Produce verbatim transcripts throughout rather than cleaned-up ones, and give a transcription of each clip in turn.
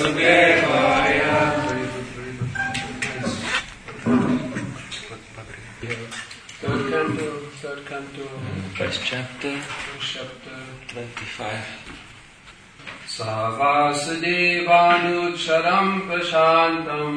Vasudevaya. Third canto, third canto, first chapter, first chapter, twenty-five. Savasudevanucharam prashantam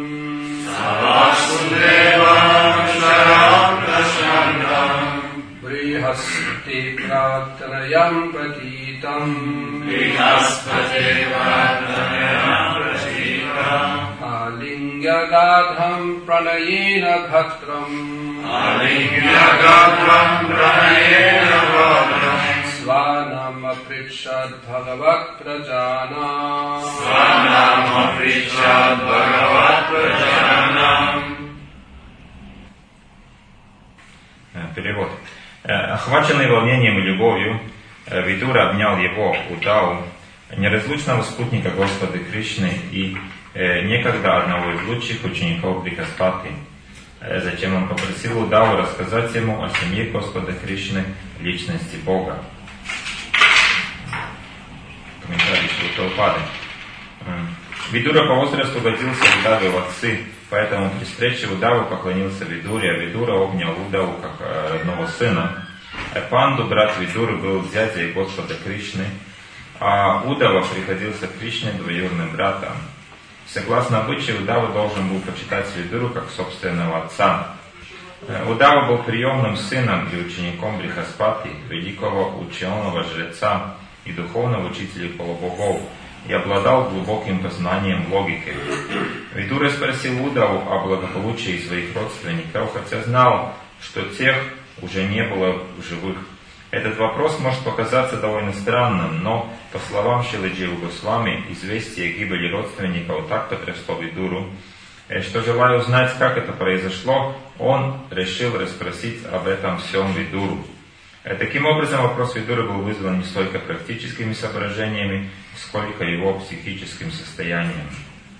Savasudevanucharam prashantam Brihaspati pratanayam pratitam Brihaspati pratanayam pratitam Alingyagadham pranayena bhatram Alingyagadham pranayena bhatram Svanam aprichat bhagavat prajanam Svanam aprichat bhagavat prajanam. Перевод. Охваченный волнением и любовью, Видура обнял его, Удаву, неразлучного спутника Господа Кришны и некогда одного из лучших учеников Брихаспати. Затем он попросил Удаву рассказать ему о семье Господа Кришны, личности Бога. Комментарий Шри Прабхупады. Видура по возрасту годился Удаве в отцы, поэтому при встрече Удавы поклонился Видуре, а Видура обнял Удаву как родного сына. Панду, брат Видуры, был зятей Господа Кришны, а Удава приходился Кришне двоюродным братом. Согласно обычаю, Удава должен был почитать Видуру как собственного отца. Удава был приемным сыном и учеником Брихаспати, великого ученого жреца и духовного учителя полубогов, и обладал глубоким познанием логики. Видура спросил Удаву о благополучии своих родственников, хотя знал, что тех уже не было в живых. Этот вопрос может показаться довольно странным, но, по словам Шрилы Дживы Госвами, известие о гибели родственников так потрясло Видуру, что, желая узнать, как это произошло, он решил расспросить об этом всем Видуру. Таким образом, вопрос Видуры был вызван не столько практическими соображениями, сколько его психическим состоянием.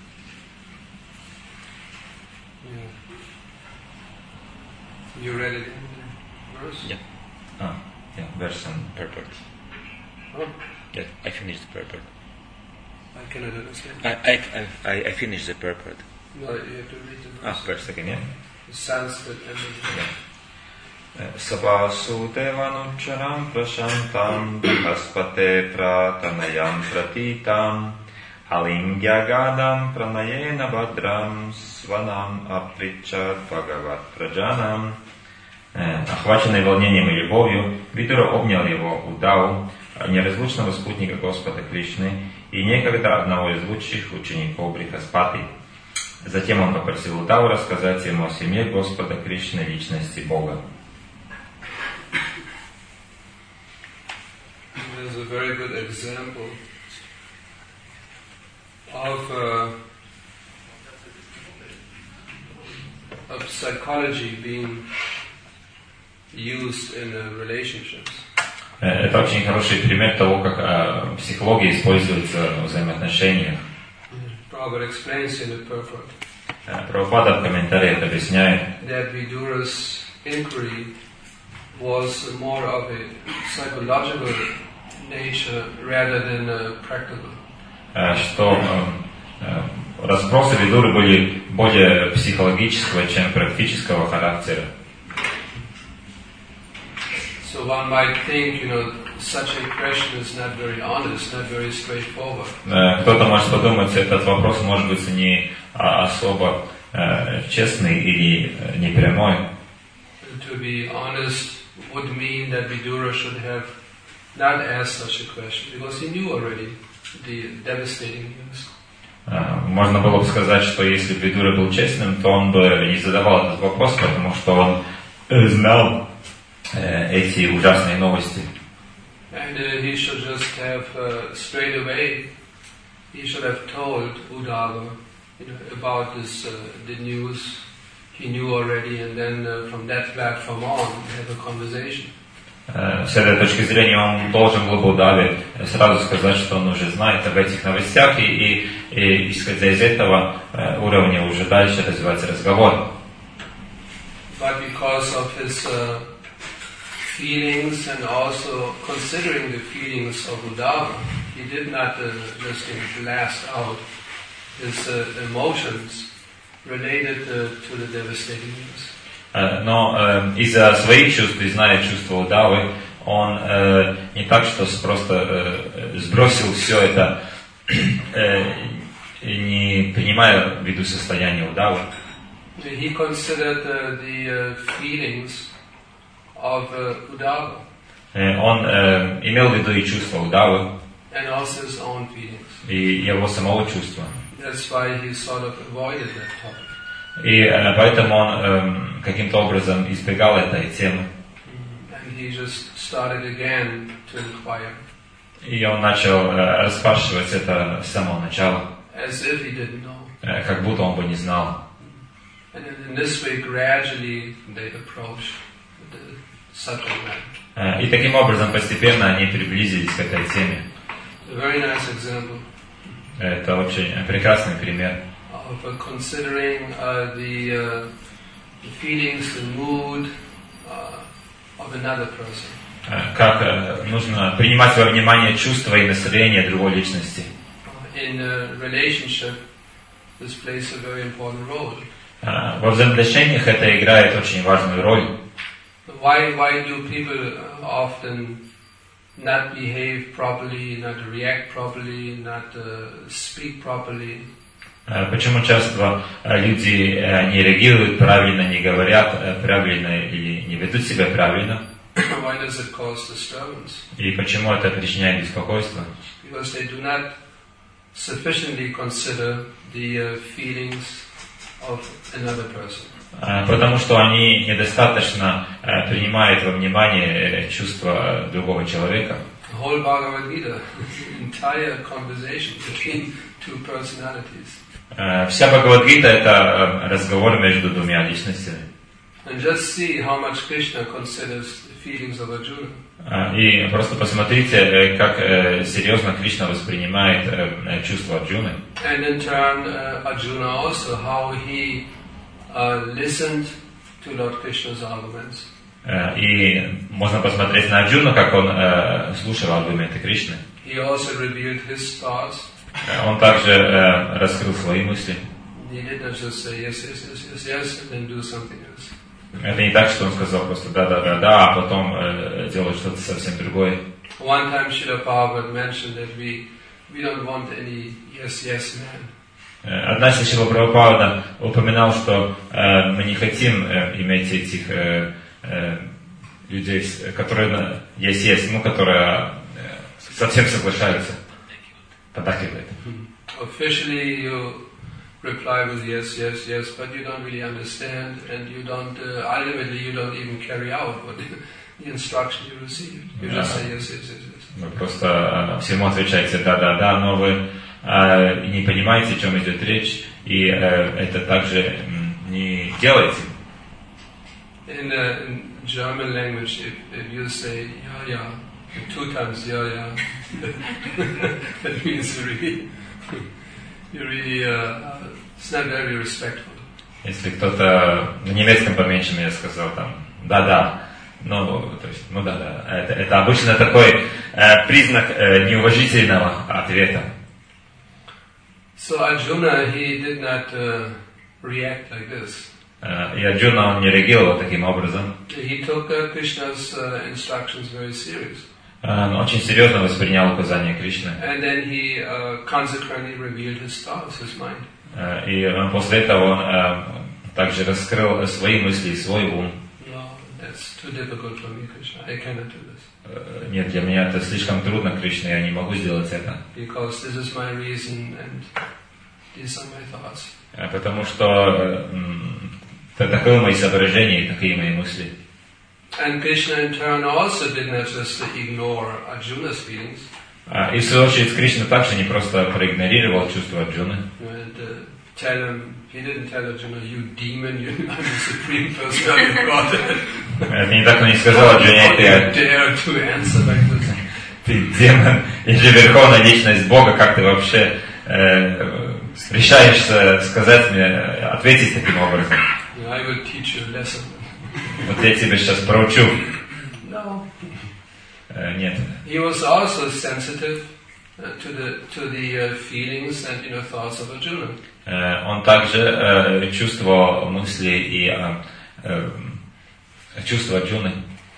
You read it in the verse? Yeah. Ah, yeah, verse and Purport. Oh, Yeah, I finished the purport. I cannot understand. I, I, I, I finished the purport. No, you have to read the Ah, verse. verse again, yeah? The Sanskrit and the Savasudevanucharam prashantam Brihaspate pratanayam pratitam Alingyagadam pranayena bhadram Svanam aprichat bhagavat prajanam. Охваченный волнением и любовью, Видура обнял его, Удаву, неразлучного спутника Господа Кришны и некогда одного из лучших учеников Брихаспати. Затем он попросил Удаву рассказать ему о семье Господа Кришны, личности Бога. There's a very good example of uh, of psychology being used in uh, relationships. Это очень хороший пример того, как э, психология используется в взаимоотношениях. Prabhupada explains in the purport Прабхупада в комментариях объясняет, that Vidura's inquiry was more of a psychological nature rather than a practical. что э, расспросы Видуры были более психологического, чем практического характера. So one might think, you know, such a question is not very honest, not very straightforward. Кто-то может подумать, этот вопрос может быть не особо э, честный или не прямой. To be honest would mean that Vidura should have not asked such a question because he knew already the devastating news. Можно было бы сказать, что если бы Видура был честным, то он бы не задавал этот вопрос, потому что он знал э, эти ужасные новости. And uh, he should just have uh, straight away, he should have told Udava, you know, about this uh, the news he knew already, and then uh, from that platform on have a conversation. С этой точки зрения он должен был бы Удаве сразу сказать, что он уже знает об этих новостях, и, и, и исходя из этого уровня уже дальше развивать разговор. But because of his uh, feelings and also considering the feelings of Udava, he did not uh, just blast out his uh, emotions related uh, to the devastating news. Но э, из-за своих чувств и зная чувства удавы, он э, не так, что просто э, сбросил все это, э, не принимая в виду состояние удавы. He considered uh, the uh, feelings of uh, Udava. Э, он э, имел в виду и чувства удавы, And also his own feelings. и его самого чувства. That's why he sort of avoided that topic. И э, поэтому он э, каким-то образом избегал этой темы. And he just started again to inquire. И он начал э, расспрашивать это с самого начала, As if he didn't know. э, как будто он бы не знал. And in this way, gradually, they approached the subject matter. Э, и таким образом постепенно они приблизились к этой теме. A very nice example Это очень прекрасный пример. of uh, considering uh, the, uh, the feelings, the mood uh, of another person. Э, Как э, нужно принимать во внимание чувства и настроения другой личности. Uh, in a relationship, this plays a very important role. Э, Во взаимоотношениях это играет очень важную роль. Why, why do people uh, often not behave properly, not react properly, not uh, speak properly? Э, Почему часто э, люди э, не реагируют правильно, не говорят э, правильно или не ведут себя правильно? Why does it cause disturbance? И почему это причиняет беспокойство? Because they do not sufficiently consider the uh, feelings of another person. Э, Потому что они недостаточно э, принимают во внимание э, чувства другого человека. The whole Bhagavad Gita, the entire conversation between two personalities. Э, Вся Бхагавад-гита — это э, разговор между двумя личностями. And just see how much Krishna considers the feelings of Arjuna. Э, И просто посмотрите, э, как э, серьезно Кришна воспринимает э, э, чувства Арджуны. And in turn, uh, Arjuna also, how he uh, listened to Lord Krishna's arguments. Э, И можно посмотреть на Арджуну, как он э, слушал аргументы Кришны. He also revealed his thoughts. Э, Он также э, раскрыл свои мысли. He did not just say yes, yes, yes, yes, yes, and then do something else. Это не так, что он сказал просто да-да-да-да, а потом э, делать что-то совсем другое. One time Srila Prabhupada mentioned that we, we don't want any yes, yes man. Э, Однажды Шрила Прабхупада упоминал, что э, мы не хотим э, иметь этих э, э, людей, с- которые на- есть, есть, ну, которые э, совсем соглашаются, поддакивают. Officially you reply with yes, yes, yes, but you don't really understand and you don't, uh, ultimately you don't even carry out what the instruction you received. You just say yes, yes, yes, yes. Вы просто э, всему отвечаете да-да-да, но вы э, не понимаете, о чем идет речь, и э, это также м, не делаете. In, uh, in German language, if, if you say yeah, yeah, two times yeah, yeah, that means you really, you really, uh, it's not very respectful. Если кто-то на немецком поменьше я сказал там да-да, ну, то есть, ну да-да, это, это обычно такой э, признак э, неуважительного ответа. So Arjuna, he did not uh, react like this. Э, и Арджуна, он не реагировал таким образом. He took uh, Krishna's uh, instructions very serious. Э, Он очень серьезно воспринял указания Кришны. And then he uh, consequently revealed his thoughts, his mind. Э, И э, после этого он э, также раскрыл свои мысли и свой ум. No, that's too difficult for me, Krishna. I cannot do this. Э, Нет, для меня это слишком трудно, Кришна, я не могу сделать это. Because this is my reason and these are my thoughts. Э, Потому что э, м, это таковы мои соображения и такие мои мысли. And Krishna in turn also did not just ignore Arjuna's feelings А, И в свою очередь Кришна также не просто проигнорировал чувства Арджуны. and uh, tell him, he didn't tell Arjuna, you demon, you are the supreme personality of Godhead. Это не так, он не сказал Арджуне, How do you ты, dare to answer like this? ты демон или верховная личность Бога, как ты вообще э, решаешься сказать мне, ответить таким образом? You know, I will teach you a lesson. Вот я тебе сейчас проучу. No. Э, Нет. He was also sensitive to the to the uh, feelings and inner thoughts of Arjuna. Э, Он также э, чувствовал мысли и э, э, чувства Арджуны.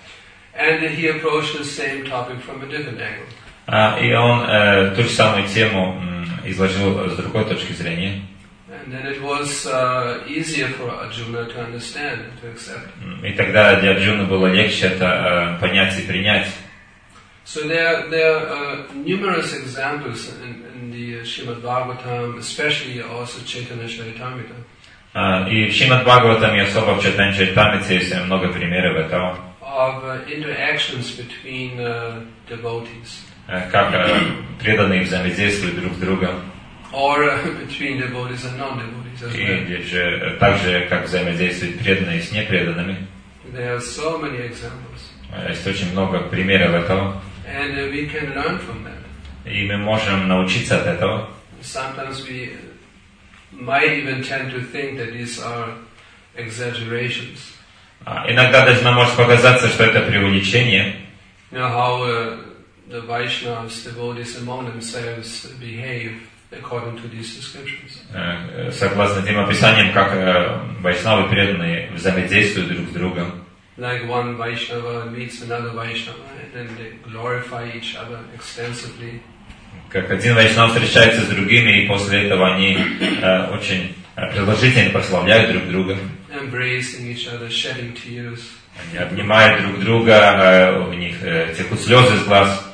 And he approached the same topic from a different angle. А, и он э, ту же самую тему м, изложил с другой точки зрения. And then it was uh, easier for Arjuna to understand and to accept. И тогда для Арджуны было легче это э, понять и принять. So there, there are uh, numerous examples in, in the Srimad Bhagavatam, especially also Chaitanya Charitamrita. А, и в Шримад Бхагаватам и особо в Чайтанья Чаритамрите есть много примеров этого. Of uh, interactions between uh, devotees. Э, как э, преданные взаимодействуют друг с другом. Or uh, between devotees and non-devotees as well. И же, э, так же, как взаимодействуют преданные с непреданными. There are so many examples. Э, Есть очень много примеров этого. And uh, we can learn from that. И мы можем научиться от этого. Sometimes we might even tend to think that these are exaggerations. А, иногда даже нам может показаться, что это преувеличение. You know how uh, the Vaishnavas, devotees among themselves behave according to these descriptions. Э, Согласно тем описаниям, как э, вайшнавы преданные взаимодействуют друг с другом. Like one Vaishnava meets another Vaishnava and then they glorify each other extensively. Как один вайшнав встречается с другими, и после этого они э, очень продолжительно прославляют друг друга. Embracing each other, shedding tears. Они обнимают друг друга, э, у них э, текут слезы из глаз.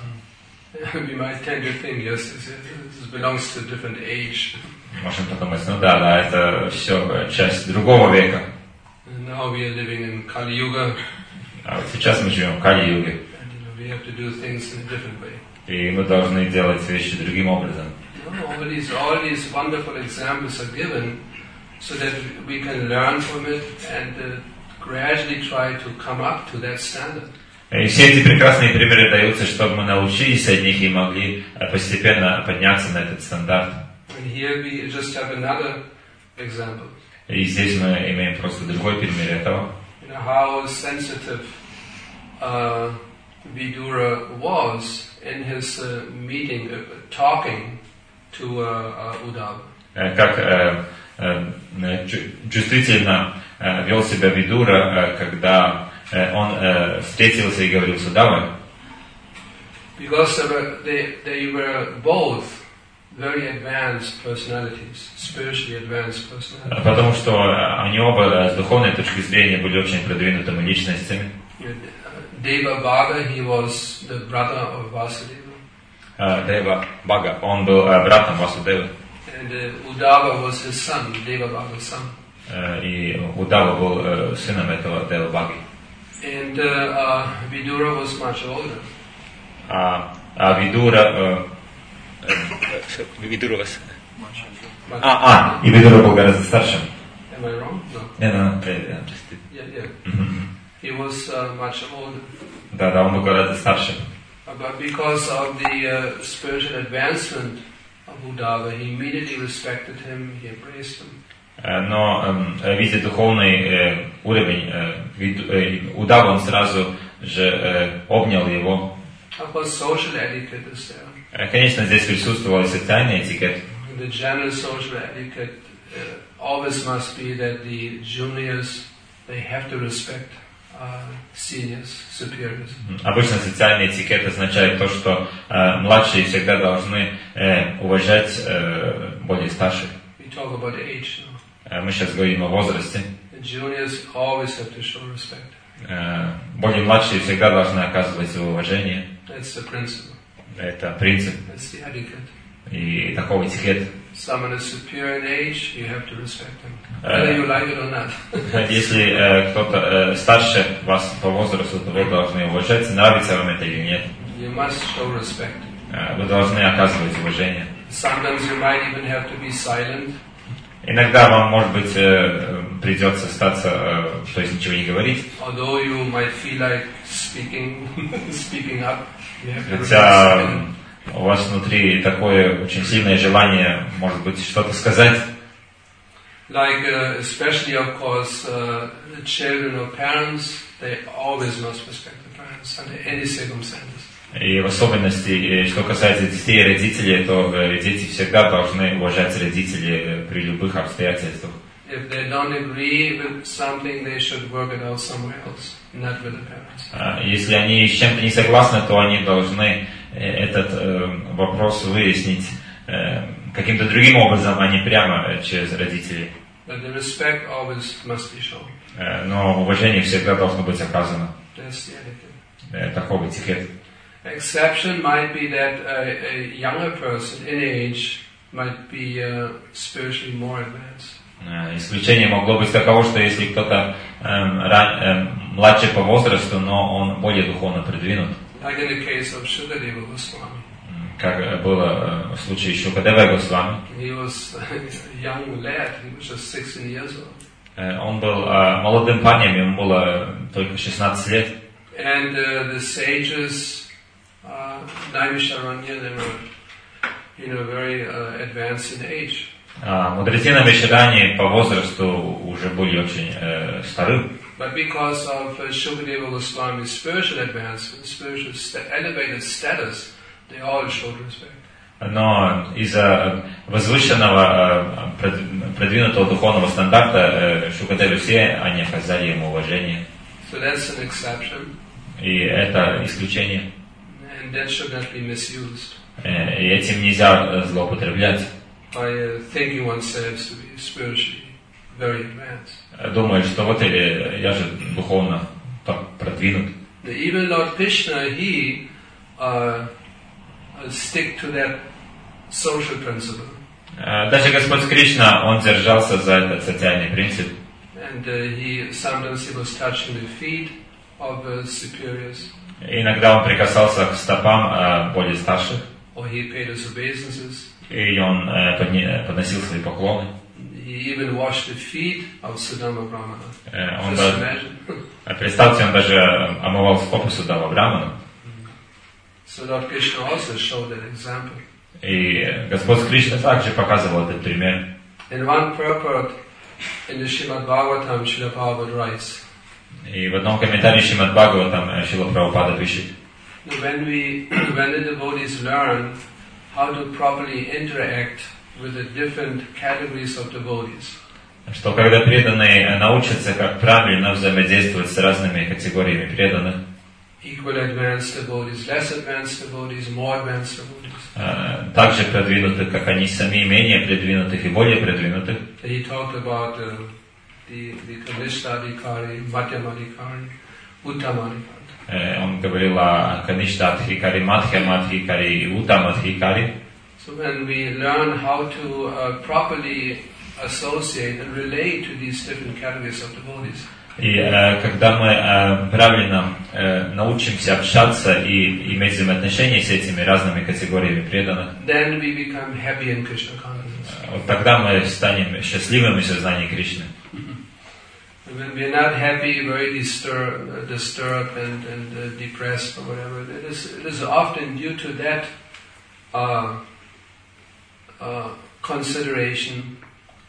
We might tend to think, yes, this, this belongs to a different age. Можем подумать, ну да, да, это все часть другого века. And now we are living in Kali Yuga, А вот сейчас мы живем в Кали-юге, and you know, we have to do things in a different way. и мы должны делать вещи другим образом. You know, all these, all these wonderful examples are given so that we can learn from it and uh, gradually try to come up to that standard. И все эти прекрасные примеры даются, чтобы мы научились от них и могли постепенно подняться на этот стандарт. And here we just have another example. И здесь мы имеем просто другой пример этого. You know, how sensitive uh, Vidura was in his uh, meeting, uh, talking to uh, uh, Uddhava. Как э, э, чувствительно э, вел себя Видура, э, когда э, он э, встретился и говорил с Удавой. Because they were, they, they were both very advanced personalities, spiritually advanced personalities. Потому что они оба с духовной точки зрения были очень продвинутыми личностями. Deva Bhaga, he was the brother of Vasudeva. Дева Бага, он был братом Васудевы. And uh, Uddhava was his son, Deva Bhaga's son. И Удава был сыном этого Дева Баги. And uh, uh, Vidura was much older. А, а Видура... Видура вас. But, А, а, и Видура был гораздо старше. Am I wrong? No. Не, да, Yeah, yeah. He was uh, much older. да, да, он был гораздо старше. Uh, but because of the uh, spiritual advancement of Uddhava, he immediately respected him, he embraced him. Но, видя духовный уровень Удава, он сразу же обнял его. Of course, social etiquette is there. Конечно, здесь присутствовал и социальный этикет. The general social etiquette uh, always must be that the juniors, they have to respect uh, seniors, superiors. Обычно социальный этикет означает то, что э, младшие всегда должны э, уважать э, более старших. We talk about age now. Э, мы сейчас говорим о возрасте. The juniors always have to show respect. Э, более младшие всегда должны оказывать свое уважение. That's the principle. Это принцип. That's the etiquette. И такого этикет. Someone is superior in age, you have to respect him, whether you like it or not. Если э, кто-то э, старше вас по возрасту, то вы должны уважать, нравится вам это или нет. You must show respect. Э, вы должны оказывать уважение. Sometimes you might even have to be silent. Иногда вам, может быть, э, придется остаться, э, то есть ничего не говорить. Although you might feel like speaking, speaking up, you have to Хотя respect. у вас внутри такое очень сильное желание, может быть, что-то сказать. Like, uh, especially, of course, uh, the children or parents, they always must respect the parents under any circumstances. И в особенности, что касается детей и родителей, то дети всегда должны уважать родителей при любых обстоятельствах. If they don't agree with something, they should work it out somewhere else, not with the parents. Если они с чем-то не согласны, то они должны этот э, вопрос выяснить э, каким-то другим образом, а не прямо через родителей. But the respect always must be shown. Э, но уважение всегда должно быть оказано. That's the etiquette. Э, такого этикета. Exception might be that a, a younger person in age might be uh, spiritually more advanced. Исключение могло быть таково, что если кто-то эм, ран, эм, младше по возрасту, но он более духовно продвинут, like in the case of Shukadeva Goswami. Как было в случае Шукадевы Госвами. He was a young lad, he was just sixteen years old. Он был э, молодым парнем, ему было только шестнадцать лет. And uh, the sages, uh, Naimisharanya, they were, you know, very uh, advanced in age. А мудрецы на Вишаране по возрасту уже были очень э, стары. But because of uh, Shukadeva Goswami's spiritual advancement, spiritual st- elevated status, they all showed respect. Но из-за возвышенного, э, продвинутого духовного стандарта э, Шукадевы все они оказали ему уважение. So that's an exception. И это исключение. And that should not be misused. Э, и этим нельзя злоупотреблять. By uh, thinking oneself to be spiritually very advanced. Думаю, что вот или я же духовно так продвинут. Even Lord Krishna, he uh, stick to that social principle. Даже Господь Кришна, он держался за этот социальный принцип. And uh, he sometimes he was touching the feet of uh, superiors. Иногда он прикасался к стопам uh, более старших. Or he paid his obeisances. И он uh, подни, подносил свои поклоны. He even washed the feet of Sudama Brahmana. Uh, он Just даже, imagine. представьте, он даже омывал стопы Судама Брахмана. So Lord Krishna also showed that example. И Господь Кришна также показывал этот пример. In one purport in the Srimad Bhagavatam, Srila Prabhupada writes. И в одном комментарии Шримад Бхагаватам Шрила Прабхупада пишет. When we, when the devotees learn how to properly interact with the different categories of devotees, Что когда преданные научатся, как правильно взаимодействовать с разными категориями преданных, equal advanced devotees, less advanced devotees, more advanced devotees. Также продвинутых, как они сами, менее продвинутых и более продвинутых. He talked about uh, the the Kanishta Adhikari, Madhyama Adhikari, Uttama Adhikari. Он говорил о Каништа Адхикари, Мадхьяма Адхикари и Уттама Адхикари. So when we learn how to uh, properly associate and relate to these different categories of devotees, И э, когда мы э, правильно э, научимся общаться и иметь взаимоотношения с этими разными категориями преданных, then we become happy in Krishna consciousness. вот тогда мы станем счастливыми в сознании Кришны. And when we are not happy, very disturbed, disturbed and, and uh, depressed or whatever, it is, it is often due to that uh, uh, consideration,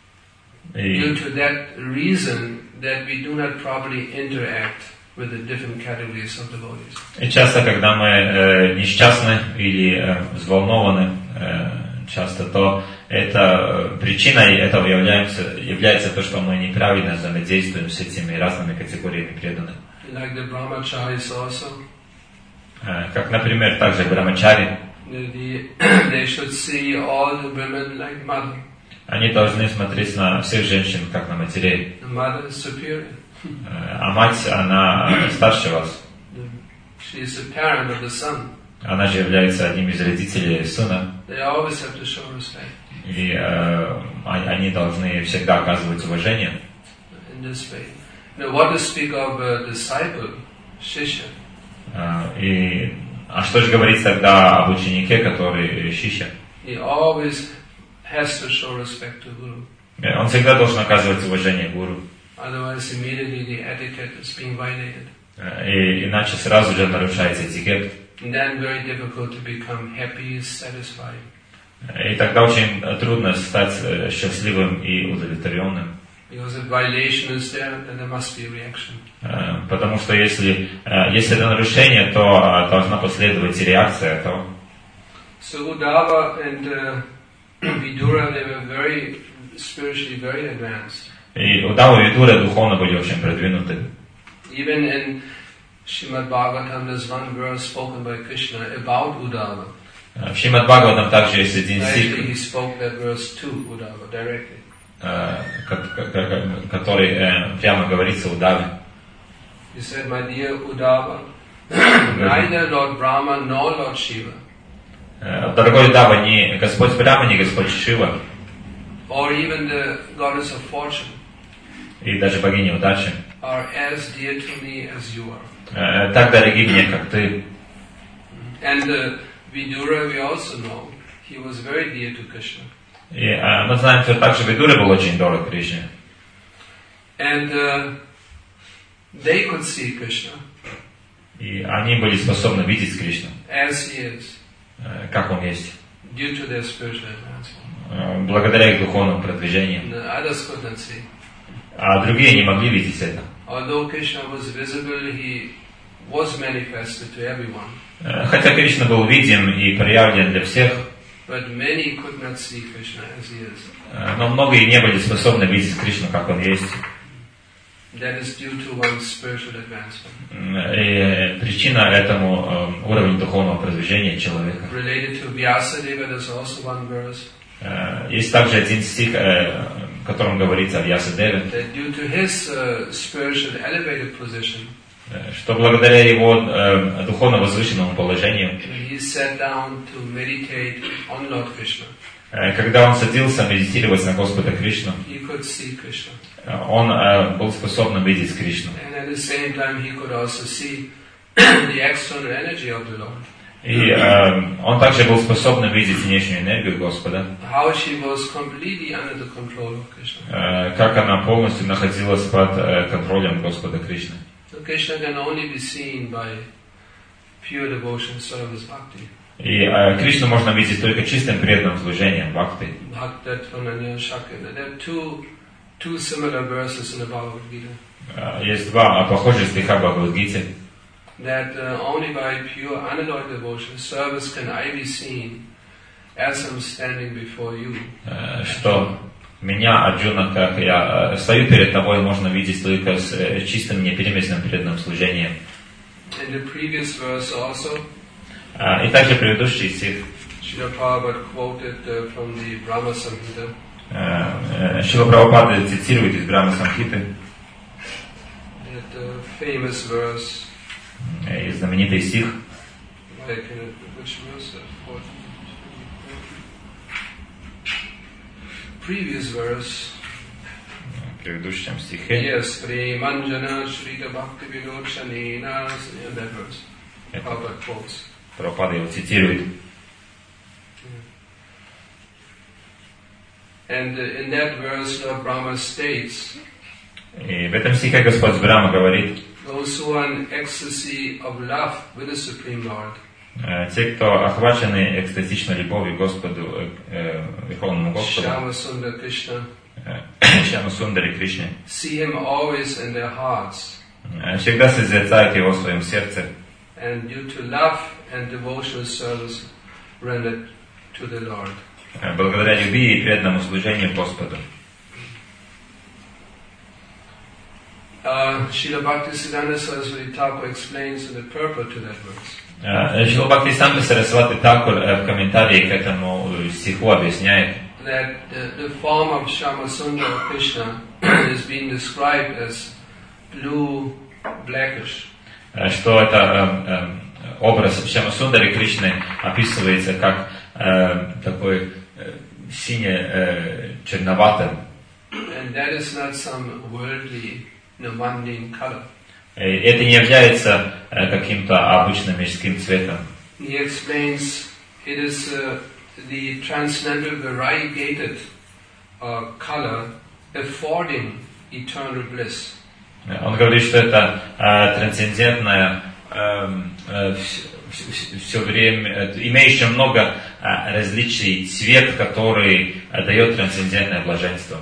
due to that reason that we do not properly interact with the different categories of devotees. И часто, когда мы э, несчастны или э, взволнованы, э, часто то это причиной этого является, является то, что мы неправильно взаимодействуем с этими разными категориями преданных. Like the brahmacharis also, Э, как, например, также брамачари. the, they should see all the women like mother. Они должны смотреть на всех женщин, как на матерей. The mother is superior. Э, а мать, она старше вас. She is the parent of the son. Она же является одним из родителей сына. They always have to show respect. И э, они должны всегда оказывать уважение. In this way. Now, what to speak of a disciple, Shishya? Э, и, а что же говорить тогда об ученике, который шишья? He always has to show respect to Guru. Он всегда должен оказывать уважение гуру. Otherwise, immediately the etiquette is being violated. И иначе сразу же нарушается этикет. And then very difficult to become happy, satisfied. И тогда очень трудно стать счастливым и удовлетворенным. Because if violation is there, then there must be a reaction. Э, Потому что если, э, если это нарушение, то э, должна последовать и реакция этого. So Uddhava and uh, Vidura, they were very spiritually very advanced. И Удава и Видура духовно были очень продвинуты. Even in Srimad Bhagavatam, there's one verse spoken by Krishna about Uddhava. В Шримад Бхагаватам также есть один Actually, he стих, spoke that verse to Uddhava directly. э, ко- ко- ко- который э, прямо говорится Удаве. He said, "My dear Uddhava, neither Lord Brahma nor Lord Shiva, Э, Дорогой Удава, ни Господь Брахма, ни Господь Шива, or even the goddess of fortune, и даже богиня удачи, are as dear to me as you are." э, так дороги мне, как ты. And uh, Vidura, we also know, he was very dear to Krishna. И э, мы знаем, что также Видура был очень дорог Кришне. And uh, they could see Krishna И они были способны видеть Кришну, as he is, э, как он есть, due to their spiritual advancement. э, благодаря их духовному продвижению. And the others could not see. А другие не могли видеть это. Although Krishna was visible, he was manifested to everyone. Э, Хотя Кришна был видим и проявлен для всех, But many could not see Krishna as he is. э, но многие не были способны видеть Кришну, как он есть. That is due to one's spiritual advancement. И причина этому э, уровень духовного продвижения человека. Related to Vyasadeva, there's also one verse Э, Есть также один стих, э, в котором говорится о Вьясадеве, that due to his uh, spiritual elevated position, э, что благодаря его э, духовно возвышенному положению, when he sat down to meditate on Lord Krishna, э, когда он садился медитировать на Господа Кришну, he could see Krishna. э, он э, был способен видеть Кришну. And at the same time, he could also see the external energy of the Lord. И э, он также был способен видеть внешнюю энергию Господа, How she was completely under the control of Krishna. э, как она полностью находилась под э, контролем Господа Кришны. So Krishna can only be seen by pure devotion, service, bhakti. И э, Кришну можно видеть только чистым преданным служением, бхакти. Bhaktatvananya Shakya. There are two, two similar verses in the Bhagavad Gita. Э, Есть два похожих стиха в Бхагавад-гите, That uh, only by pure unalloyed devotion, service can I be seen as I'm standing before you. э, что меня, Арджуна, как я э, стою перед тобой, можно видеть только с э, чистым, неперемесленным преданным служением. In the previous verse also, Э, И также предыдущий стих, Srila Prabhupada quoted uh, from the Brahma Samhita. э, э, Шрила Прабхупада цитирует из Брахма Самхиты, That uh, famous verse, э, и знаменитый стих, like uh, which verse? Uh, fourth? Previous verse. в предыдущем стихе. Yes, Premanjana Shrita Bhakti Vinodchanena, and that verse. Это Prabhupada quotes. Прабхупада его цитирует. And uh, in that verse, Lord Brahma states, И в этом стихе Господь Брахма говорит, those who are in ecstasy of love with the Supreme Lord, э, те, кто охвачены экстатичной любовью к Господу, э, э, Верховному Господу, Shama Sundar Krishna, э, Шьяма Сундаре Кришне, see him always in their hearts, э, всегда созерцают его в своем сердце, and due to love and devotional service rendered to the Lord. э, благодаря любви и преданному служению Господу. Uh, Srila Bhaktisiddhanta Saraswati Thakur explains in the purport to that verse. Э, Шрила Бхактисиданта Сарасвати Такур э, в комментарии к этому стиху объясняет, That the, the form of Shama Sundar Krishna is being described as blue, blackish. э, что это э, э, образ Шьяма Сундари Кришны описывается как э, такой э, сине-черноватым. And that is not some worldly, you know, mundane color. Это не является э, каким-то обычным мирским цветом. He explains it is uh, the transcendental variegated uh, color affording eternal bliss. Он говорит, что это э, трансцендентное, э, э, все время, э, имеющее много э, различий цвет, который э, дает трансцендентное блаженство. In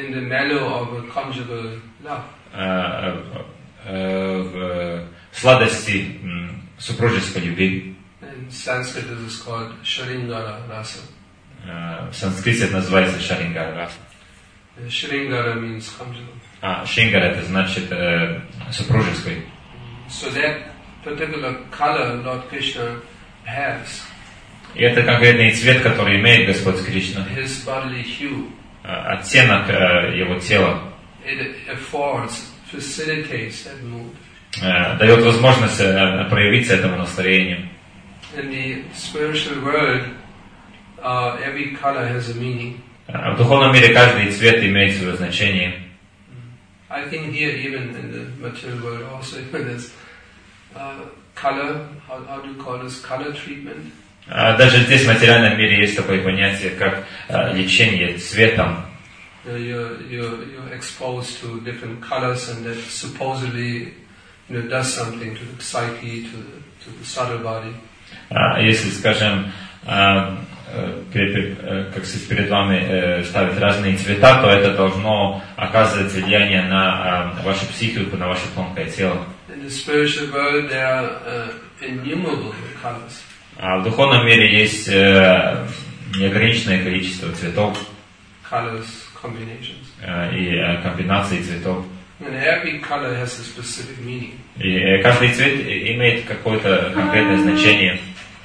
in the mellow of a conjugal love. э, э, в сладости м, супружеской любви. In Sanskrit it is called Shringara Rasa. Э, В санскрите это называется шарингара раса. Uh, Shringara means conjugal. А шингара это значит э, супружеской. So that particular color Lord Krishna has, И это конкретный цвет, который имеет Господь Кришна. his bodily hue, Э, Оттенок э, его тела it affords, facilitates that mood. э, дает возможность э, проявиться этому настроению. In the spiritual world, uh, every color has a meaning. Э, В духовном мире каждый цвет имеет свое значение. I think here, even in the material world also, there's uh, color, how, how do you call this, color treatment? Э, Даже здесь в материальном мире есть такое понятие, как э, лечение цветом. You know, you're, you're, you're exposed to different colors and that supposedly, you know, does something to the psyche, to the, to the subtle body. А Если, скажем, э, э, перед- э, как сказать, перед вами э, ставят разные цвета, то это должно оказывать влияние на э, вашу психику, на ваше тонкое тело. In the spiritual world, there are uh, innumerable colors. А в духовном мире есть э, неограниченное количество цветов colors, combinations. э, и э, комбинаций цветов. And every color has a specific meaning. И э, каждый цвет имеет какое-то конкретное значение.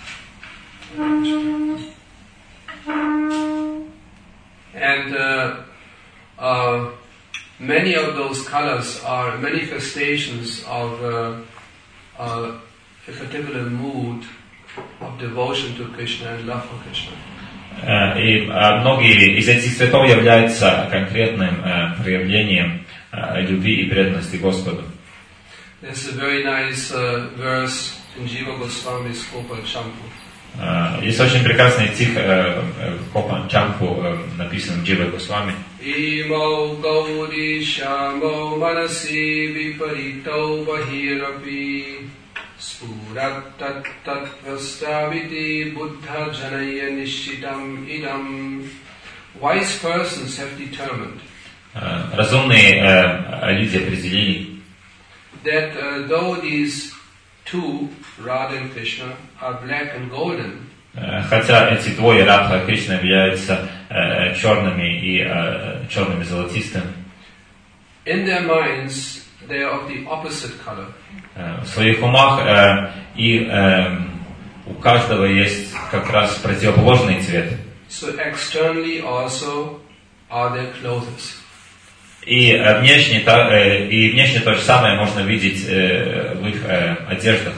And uh, uh, many of those colors are manifestations of uh, uh, a particular mood of devotion to Krishna and love for Krishna. Э, И э, многие из этих цветов являются конкретным э, проявлением э, любви и преданности Господу. There's a very nice uh, verse in Jiva Goswami's Gopal Champu. Э, Есть очень прекрасный стих э, э, в Копан Чампу, э, написан Дживой Госвами. Imo gauri shamo manasi viparito bahirapi spurat tat tat vastaviti buddha janaya nishitam idam. Wise persons have determined Э, Разумные э, люди определили, that uh, though these two, Radha and Krishna, are black and golden, э, хотя эти двое Радха и Кришна являются э, черными и э, черным и золотистым, in their minds they are of the opposite color. э, в своих умах э, и э, у каждого есть как раз противоположный цвет. So externally also are their clothes. И э, внешне, та- э, и внешне то же самое можно видеть э, в их э, одеждах.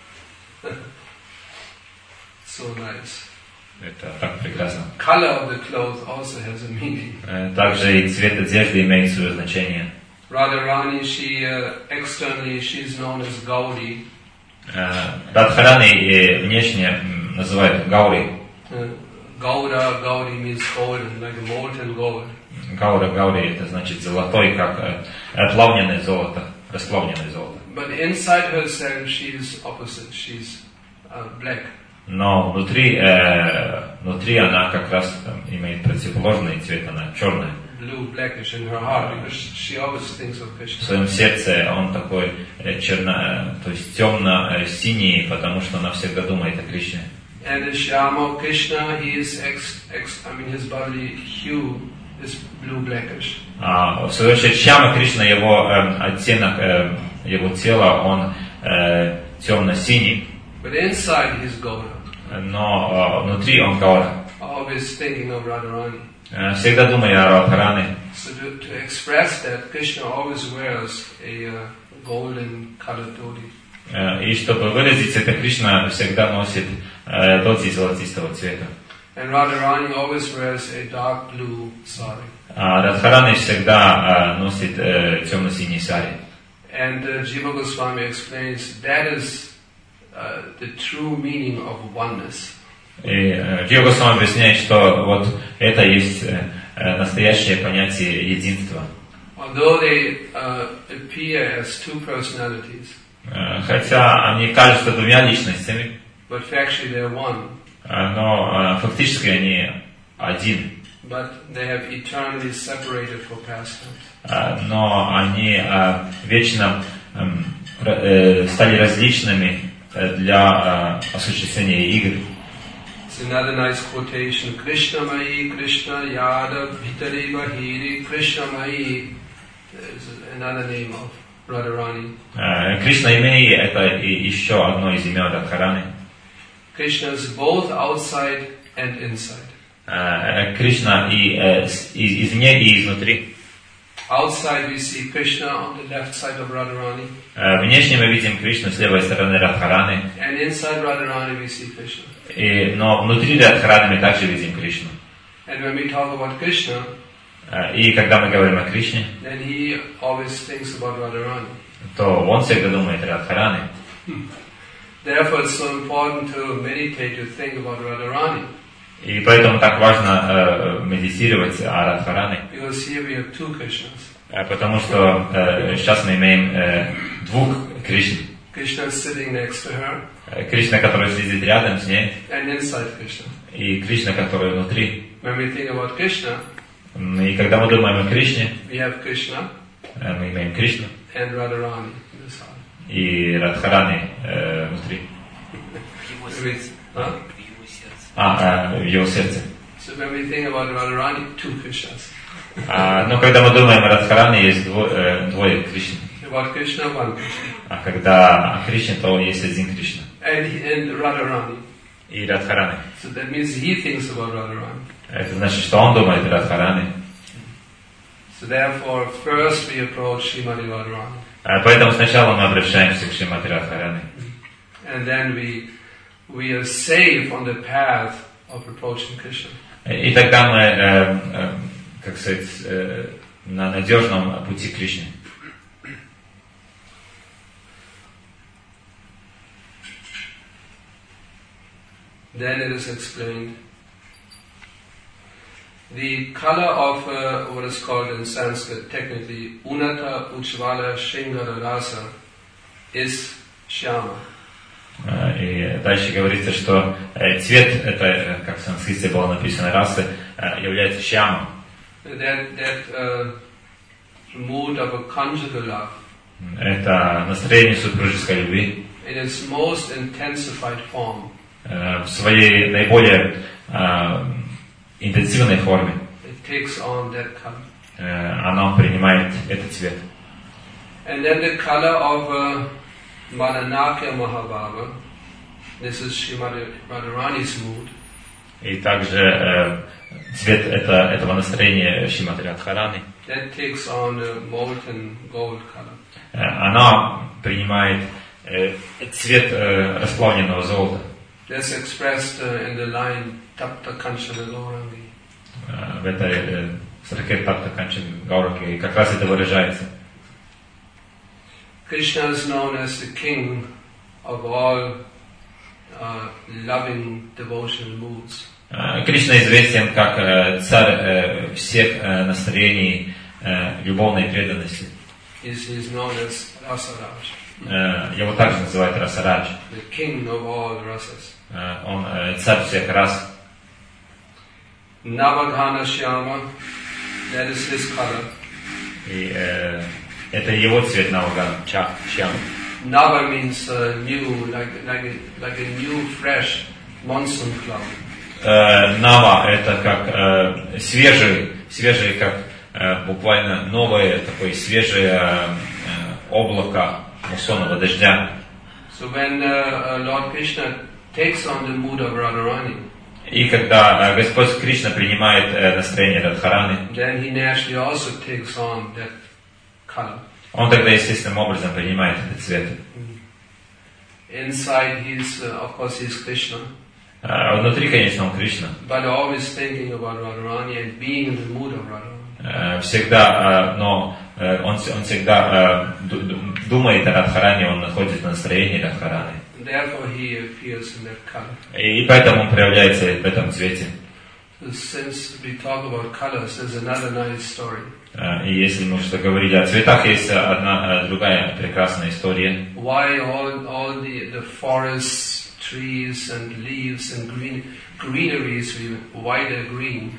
So nice. Это так прекрасно. Color of the clothes also has a meaning. Э, Также и цвет одежды имеет свое значение. Radharani, she uh, externally she's known as Gauri. Э, Радхарани э, внешне м, называют Гаури. Uh, Gauda, Gauri means golden, like a molten gold. Гаура, Гаури это значит золотой, как э, э, плавленное золото, расплавленное золото. But inside herself she is opposite. She's uh, black. Но внутри, э, внутри она как раз э, имеет противоположный цвет, она черная. Blue, blackish in her heart because she always thinks of В Krishna. своем сердце он такой э, черно, э, то есть темно-синий, потому что она всегда думает о Кришне. And the Shyama Krishna, he is ex, ex, I mean his bodily hue is blue blackish. А, в свою очередь, Шьяма Кришна, его э, оттенок э, его тела, он э, темно-синий, But inside he's Gauda, но э, внутри он Гаура. always thinking of Radharani. Э, всегда думая о Радхарани. So to, to express that, Krishna always wears a uh, golden colored dhoti. Э, и чтобы выразить это, Кришна всегда носит э, доти золотистого цвета. And Radharani always wears a dark blue sari. А Радхарани всегда э, носит э, темно-синий сари. And uh, Jiva Goswami explains that is uh, the true meaning of oneness. И э, Джива Госвами объясняет, что вот это есть э, э, настоящее понятие единства. Although they uh, appear as two personalities, Э, хотя они кажутся двумя личностями, but factually they're one. э, но э, фактически они один. but they have eternally separated for pastimes. А, но они а, вечно ам, ра- э, стали различными э, для а, осуществления игр. It's another nice quotation. Krishna Mai, Krishna Yada, Vitali Bahiri, Krishna Mai is another name of Radharani. А, Кришна Имей — это и еще одно из имен Радхарани. Krishna is both outside and inside. А, Кришна и э, с- и извне, и изнутри. Outside we see Krishna on the left side of Radharani, А, Внешне мы видим Кришну с левой стороны Радхарани, and inside Radharani we see Krishna. и, но внутри Радхарани мы также видим Кришну. And when we talk about Krishna, А, И когда мы говорим о Кришне, then he always thinks about Radharani. то он всегда думает о Радхарани. Therefore it's so important to meditate, to think about Radharani, И поэтому так важно э, медитировать о Радхарани. because here we have two Krishnas. А, Потому что э, сейчас мы имеем э, двух Кришн. Krishna is sitting next to her, Э, Кришна, который сидит рядом с ней, and inside Krishna. и Кришна, который внутри. When we think about Krishna, М, И когда мы думаем о Кришне, we have Krishna э, мы имеем Кришну and Radharani in this heart. и Радхарани э, внутри. When we- huh? А, э, в его сердце. So when we think about Radharani, two Krishnas. А, но когда мы думаем о Радхарани, есть дво- э, двое Кришн. About Krishna, one Krishna. А когда о Кришне, то есть один Кришна. And, and Radharani. И Радхарани. So that means he thinks about Radharani. Это значит, что он думает о Радхарани. So therefore, first we approach Srimati Radharani. А, Поэтому сначала мы обращаемся к Шримати Радхарани. And then we, we are safe on the path of approaching Krishna. И тогда мы, э, э, как сказать, э, на надежном пути к Кришне. Then it is explained. The color of uh, what is called in Sanskrit, technically, Unata Uchvala Shringara Rasa, is Shyama. Э, И дальше говорится, что э, цвет, это, э, как в санскрите было написано, расы, э, является шьяма. That, that uh, mood of a conjugal love, Это настроение супружеской любви in its most intensified form. э, в своей наиболее э, интенсивной форме. It takes on that color. Э, Оно принимает этот цвет. And then the color of uh, Mananakya Mahabhava, this is Srimati Radharani's mood. И также э, цвет это, этого настроения Шримати Радхарани, That takes on a molten gold color. э, оно принимает э, цвет э, расплавленного золота. That's expressed uh, in the line Tapta Kanchana Gaurangi. Э, В этой э, строке Татта Канчан Гаураки как раз это выражается. Krishna is known as the king of all uh, loving devotional moods. Э, Кришна известен как э, царь э, всех э, настроений э, любовной преданности. He's, he's known as Rasaraj, Э, Его также называют Расарадж. the king of all rasas. Э, Он э, царь всех рас. Navadhana Shyama, that is his color. И э, это его цвет Навагана, чак, чам. Nava means uh, new, like, like, a, like a new, fresh monsoon cloud. Э, Нава это как э, свежий, свежий как э, буквально новое такое свежее э, облако муссонного дождя. So when uh, uh, Lord Krishna takes on the mood of Radharani, И когда э, Господь Кришна принимает э, настроение Радхарани, then he naturally also takes on that color. он тогда естественным образом принимает этот цвет. Inside he's, uh, of course, he's Krishna, Э, Внутри, конечно, он Кришна. but always thinking about Radharani and being in the mood of Radharani. Э, Всегда, э, но э, он, он всегда э, ду- ду- думает о Радхарани, он находится в настроении Радхарани. Therefore he appears in that color. И поэтому он проявляется в этом цвете. So since we talk about colors, there's another nice story. Э, И если мы что говорили о цветах, есть одна э, другая прекрасная история. Why all, all the, the forests, trees and leaves and green, greeneries, we- why they're green?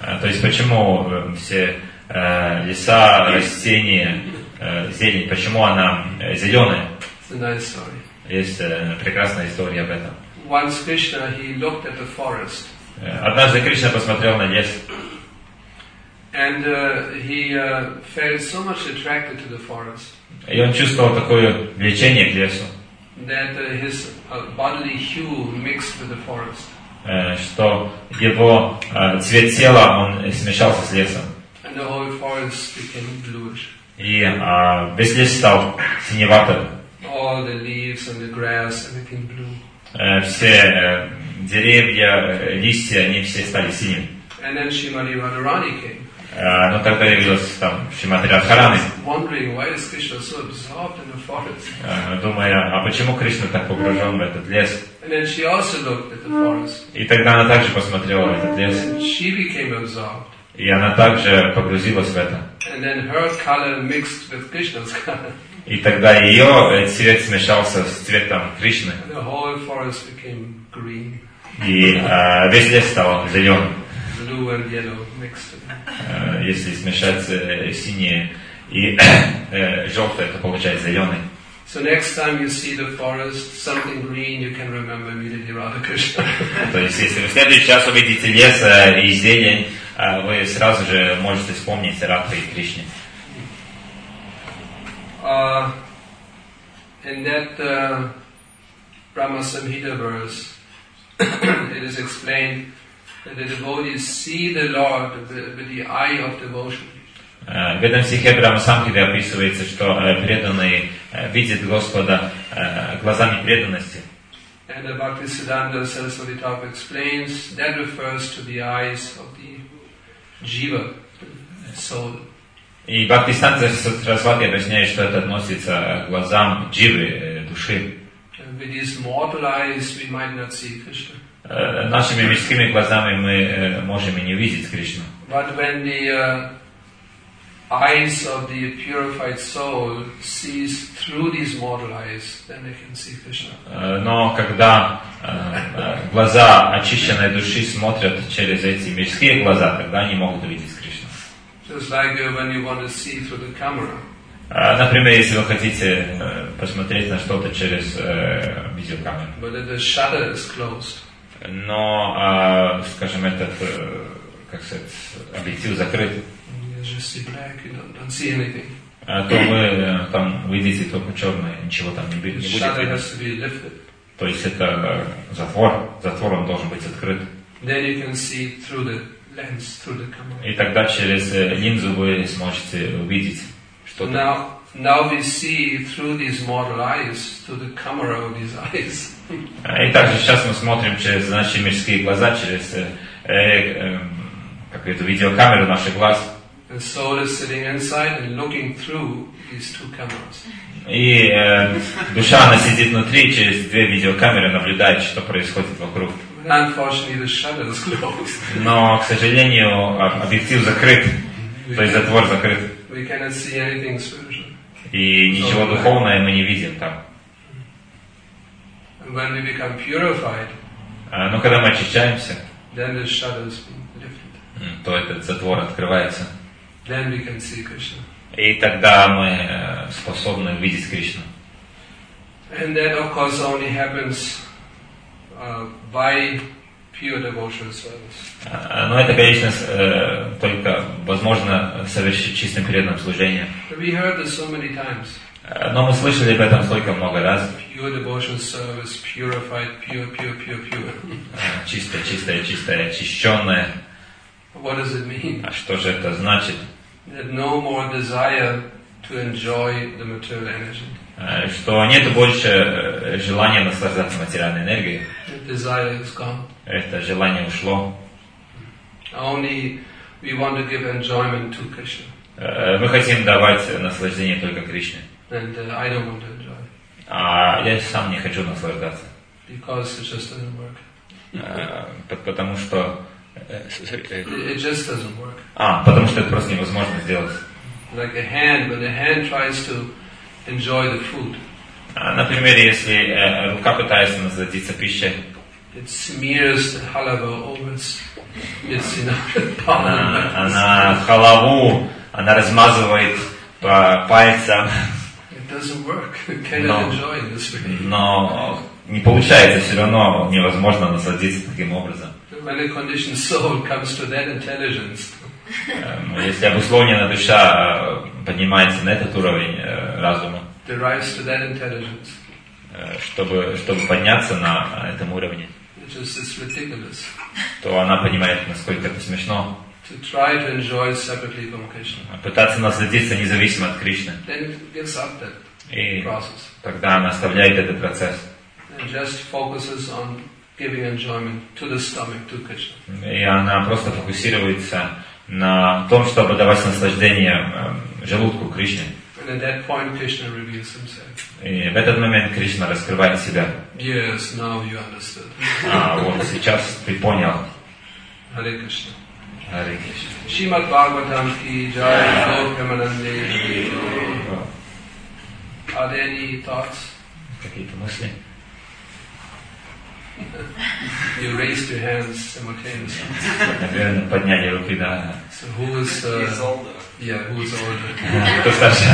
То есть почему все э, леса, растения, э, зелень, почему она зеленая? It's a nice story. Есть э, прекрасная история об этом. Once Krishna, he looked at the forest. Однажды Кришна посмотрел на лес. And uh, he uh, felt so much attracted to the forest. И он чувствовал такое влечение к лесу. That uh, his uh, bodily hue mixed with the forest. Что его э, цвет тела, он смешался с лесом. And the whole forest became bluish. И э, весь лес стал синеватым. All the leaves and the grass, everything blue. Э, все э, деревья, э, листья, они все стали синими. And then Srimati Radharani came. Э, но тогда явилась там Шримати Радхарани. Wondering why is Krishna so absorbed in the forest. Э, думая, а почему Кришна так погружен в этот лес? And then she also looked at the forest. И тогда она также посмотрела в этот лес. And she became absorbed. И она также погрузилась в это. And then her color mixed with Krishna's color. И тогда ее цвет смешался с цветом Кришны. And the whole forest became green. И э, весь лес стал зеленым. Blue and yellow mixed. Э, если смешать э, синее и э, желтое, то получается зеленый. So next time you see the forest, something green, you can remember immediately Radha Krishna. То есть, если вы в следующий раз увидите лес э, и зелень, э, вы сразу же можете вспомнить Радху и Кришне. Uh, in that uh, Brahma Samhita verse, it is explained that the devotees see the Lord with, with the eye of devotion. В этом стихе Брахма Самхиты описывается, что преданные видят Господа глазами преданности. And the Bhaktisiddhanta Saraswati Thakur explains that refers to the eyes of the jiva, the soul. И Бхактисиддханта Сарасвати объясняет, что это относится к глазам дживы, души. And with these mortal eyes we might not see Krishna. Нашими мирскими глазами мы можем и не увидеть Кришну. But when the uh, eyes of the purified soul sees through these mortal eyes, then they can see Krishna. Но когда глаза очищенной души смотрят через эти мирские глаза, тогда они могут увидеть Кришну. Just like uh, when you want to see through the camera. Например, если вы хотите посмотреть на что-то через видеокамеру. But if the shutter is closed. Но, скажем, этот, как сказать, объектив закрыт. Just see black, you don't, don't see anything. То вы там видите только черное, ничего там не будет. Shutter has to be lifted. То есть это затвор, затвор он должен быть открыт. Then you can see through the lens, through the camera. И тогда через линзу вы сможете увидеть что-то. Now, now we see through these mortal eyes, through the camera of these eyes. И также сейчас мы смотрим через наши мирские глаза, через э, э, какую-то видеокамеру наших глаз. The soul is sitting inside and looking through these two cameras. И э, душа, она сидит внутри, через две видеокамеры наблюдает, что происходит вокруг. Unfortunately, the shutter is closed. Но, к сожалению, объектив закрыт, то есть затвор закрыт. We cannot see anything spiritual. И ничего духовного мы не видим там. And when we become purified, Но когда мы очищаемся, then the shutter is being lifted. то этот затвор открывается. Then we can see Krishna. И тогда мы способны увидеть Кришну. And that, of course, only happens uh, by pure devotional service. Но это, конечно, только возможно совершить чистым преданным служением. We heard this so many times. Но мы слышали об этом столько много раз. Pure devotional service, purified, pure, pure, pure, pure. Чистое, чистое, чистое, очищенное. What does it mean? А что же это значит? That no more desire to enjoy the material energy. Что нет больше желания наслаждаться материальной энергией. The desire is gone. Это желание ушло. Only we want to give enjoyment to Krishna. Мы хотим давать наслаждение только Кришне. And uh, I don't want to enjoy. А я сам не хочу наслаждаться. Because it just doesn't work. Потому что... It just doesn't work. А, потому что это просто невозможно сделать. Like a hand, when the hand tries to enjoy the food. Например, если рука пытается насладиться пищей, it smears the halava over its It's, you know, Она, она халаву, она размазывает по пальцам, it doesn't work. You cannot No. enjoy it this way. но не получается, все равно невозможно насладиться таким образом. When a conditioned soul comes to that intelligence, Э, ну, Если обусловленная душа э, поднимается на этот уровень э, разума, they rise to that intelligence, э, чтобы, чтобы подняться на этом уровне, which is it's ridiculous. то она понимает, насколько это смешно. To try to enjoy separately from Krishna. Пытаться насладиться независимо от Кришны. Then it gives up that И process тогда она оставляет этот процесс. and just focuses on giving enjoyment to the stomach, to Krishna. И она просто фокусируется на том, чтобы давать наслаждение э, желудку Кришне. And at that point, Krishna reveals himself. И в этот момент Кришна раскрывает себя. Yes, now you understood. А вот сейчас ты понял. Hare Krishna. Харе Кришна. Srimad Bhagavatam ki jai, Lok Premanande ki jai. Are there any thoughts? Какие-то мысли? You raised your hands simultaneously. Наверное, подняли руки, да. So who is, uh, He's older. yeah, who is older? Кто старше?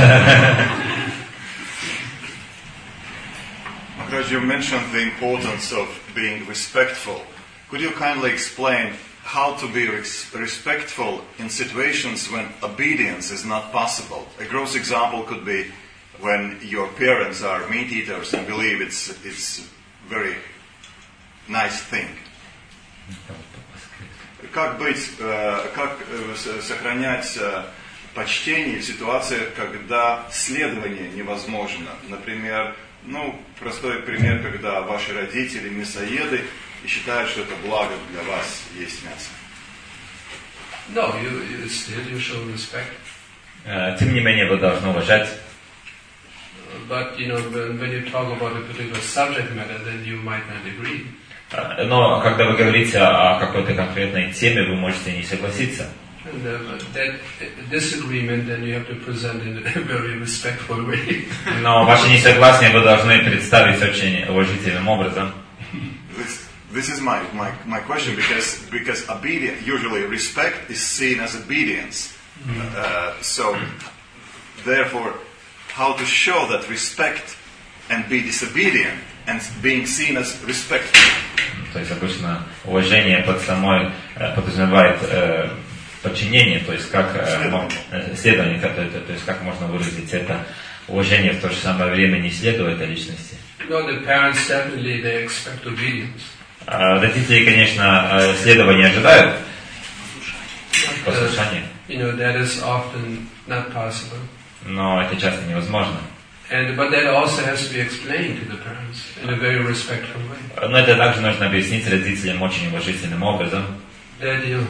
Maharaj, you mentioned the importance of being respectful. Could you kindly explain how to be res- respectful in situations when obedience is not possible? A gross example could be when your parents are meat eaters and believe it's it's very nice thing. Как быть, э, как э, с- сохранять э, почтение в ситуации, когда следование невозможно? Например, ну, простой пример, когда ваши родители мясоеды и считают, что это благо для вас есть мясо. No, you, you still you show respect. Э, Тем не менее, вы должны уважать. But you know, when, when you talk about a particular subject matter, then you might not agree. Э, Но когда вы говорите о какой-то конкретной теме, вы можете не согласиться. And uh, that disagreement, then you have to present in a very respectful way. Но ваше несогласие вы должны представить очень уважительным образом. This, this is my, my, my question because because obedience, usually respect is seen as obedience. Uh, so therefore, how to show that respect and be disobedient and being seen as respectful? То есть обычно уважение под самой э, подразумевает э, подчинение, то есть как э, мо- э, следование, как это, то есть как можно выразить это уважение в то же самое время не следуя этой личности. No, the parents definitely they expect obedience. А родители, конечно, э, следования ожидают, But, uh, послушания, you know, that is often not possible. но это часто невозможно. And but that also has to be explained to the parents in a very respectful way. Но это также нужно объяснить родителям очень уважительным образом. That you,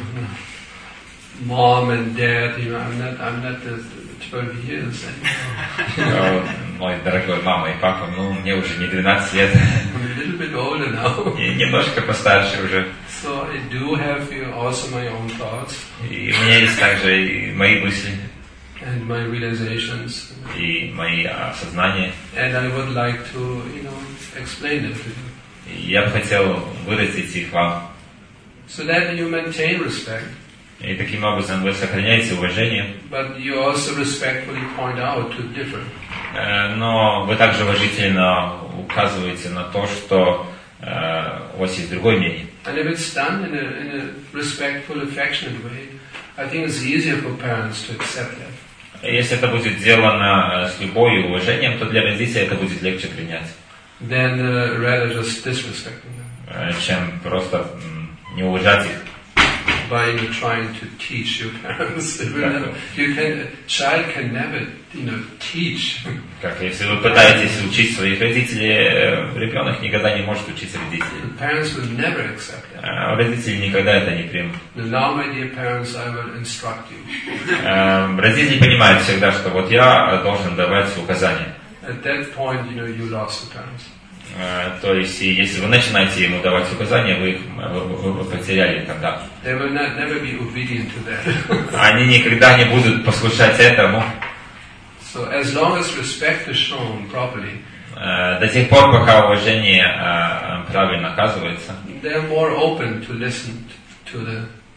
mom and dad, you know, I'm not, I'm not the, the twelve years anymore. Э, Мой дорогой мама и папа, ну, мне уже не двенадцать лет, I'm a little bit older now. и немножко постарше уже. So I do have you know, also my own thoughts И у меня есть также и мои мысли, and my realizations, и мои осознания. and I would like to, you know, explain them to you, И я бы хотел выразить их вам. so that you maintain respect, И таким образом вы сохраняете уважение, but you also respectfully point out to differ. э, но вы также уважительно указываете на то, что э, у вас есть другое мнение. And if it's done in a, in a respectful, affectionate way, I think it's easier for parents to accept that. Если это будет сделано э, с любовью и уважением, то для родителей это будет легче принять, Than uh, rather just disrespecting them э, чем просто м, не уважать их. by you know, trying to teach your parents. It will never- you can, a child can never, you know, teach. Как если вы пытаетесь учить своих родителей, э, ребенок никогда не может учить родителей. The parents will never accept that. Э, Родители никогда это не примут. Now, my dear parents, I will instruct you. Э, Родители понимают всегда, что вот я должен давать указания. At that point, you know, you lost the parents. Э, То есть, и если вы начинаете ему давать указания, вы их вы, вы- вы потеряли тогда. They will not, never be obedient to that. Они никогда не будут послушать этому. So as long as respect is shown properly, Э, До тех пор, пока уважение э, правильно оказывается, they are more open to listen to the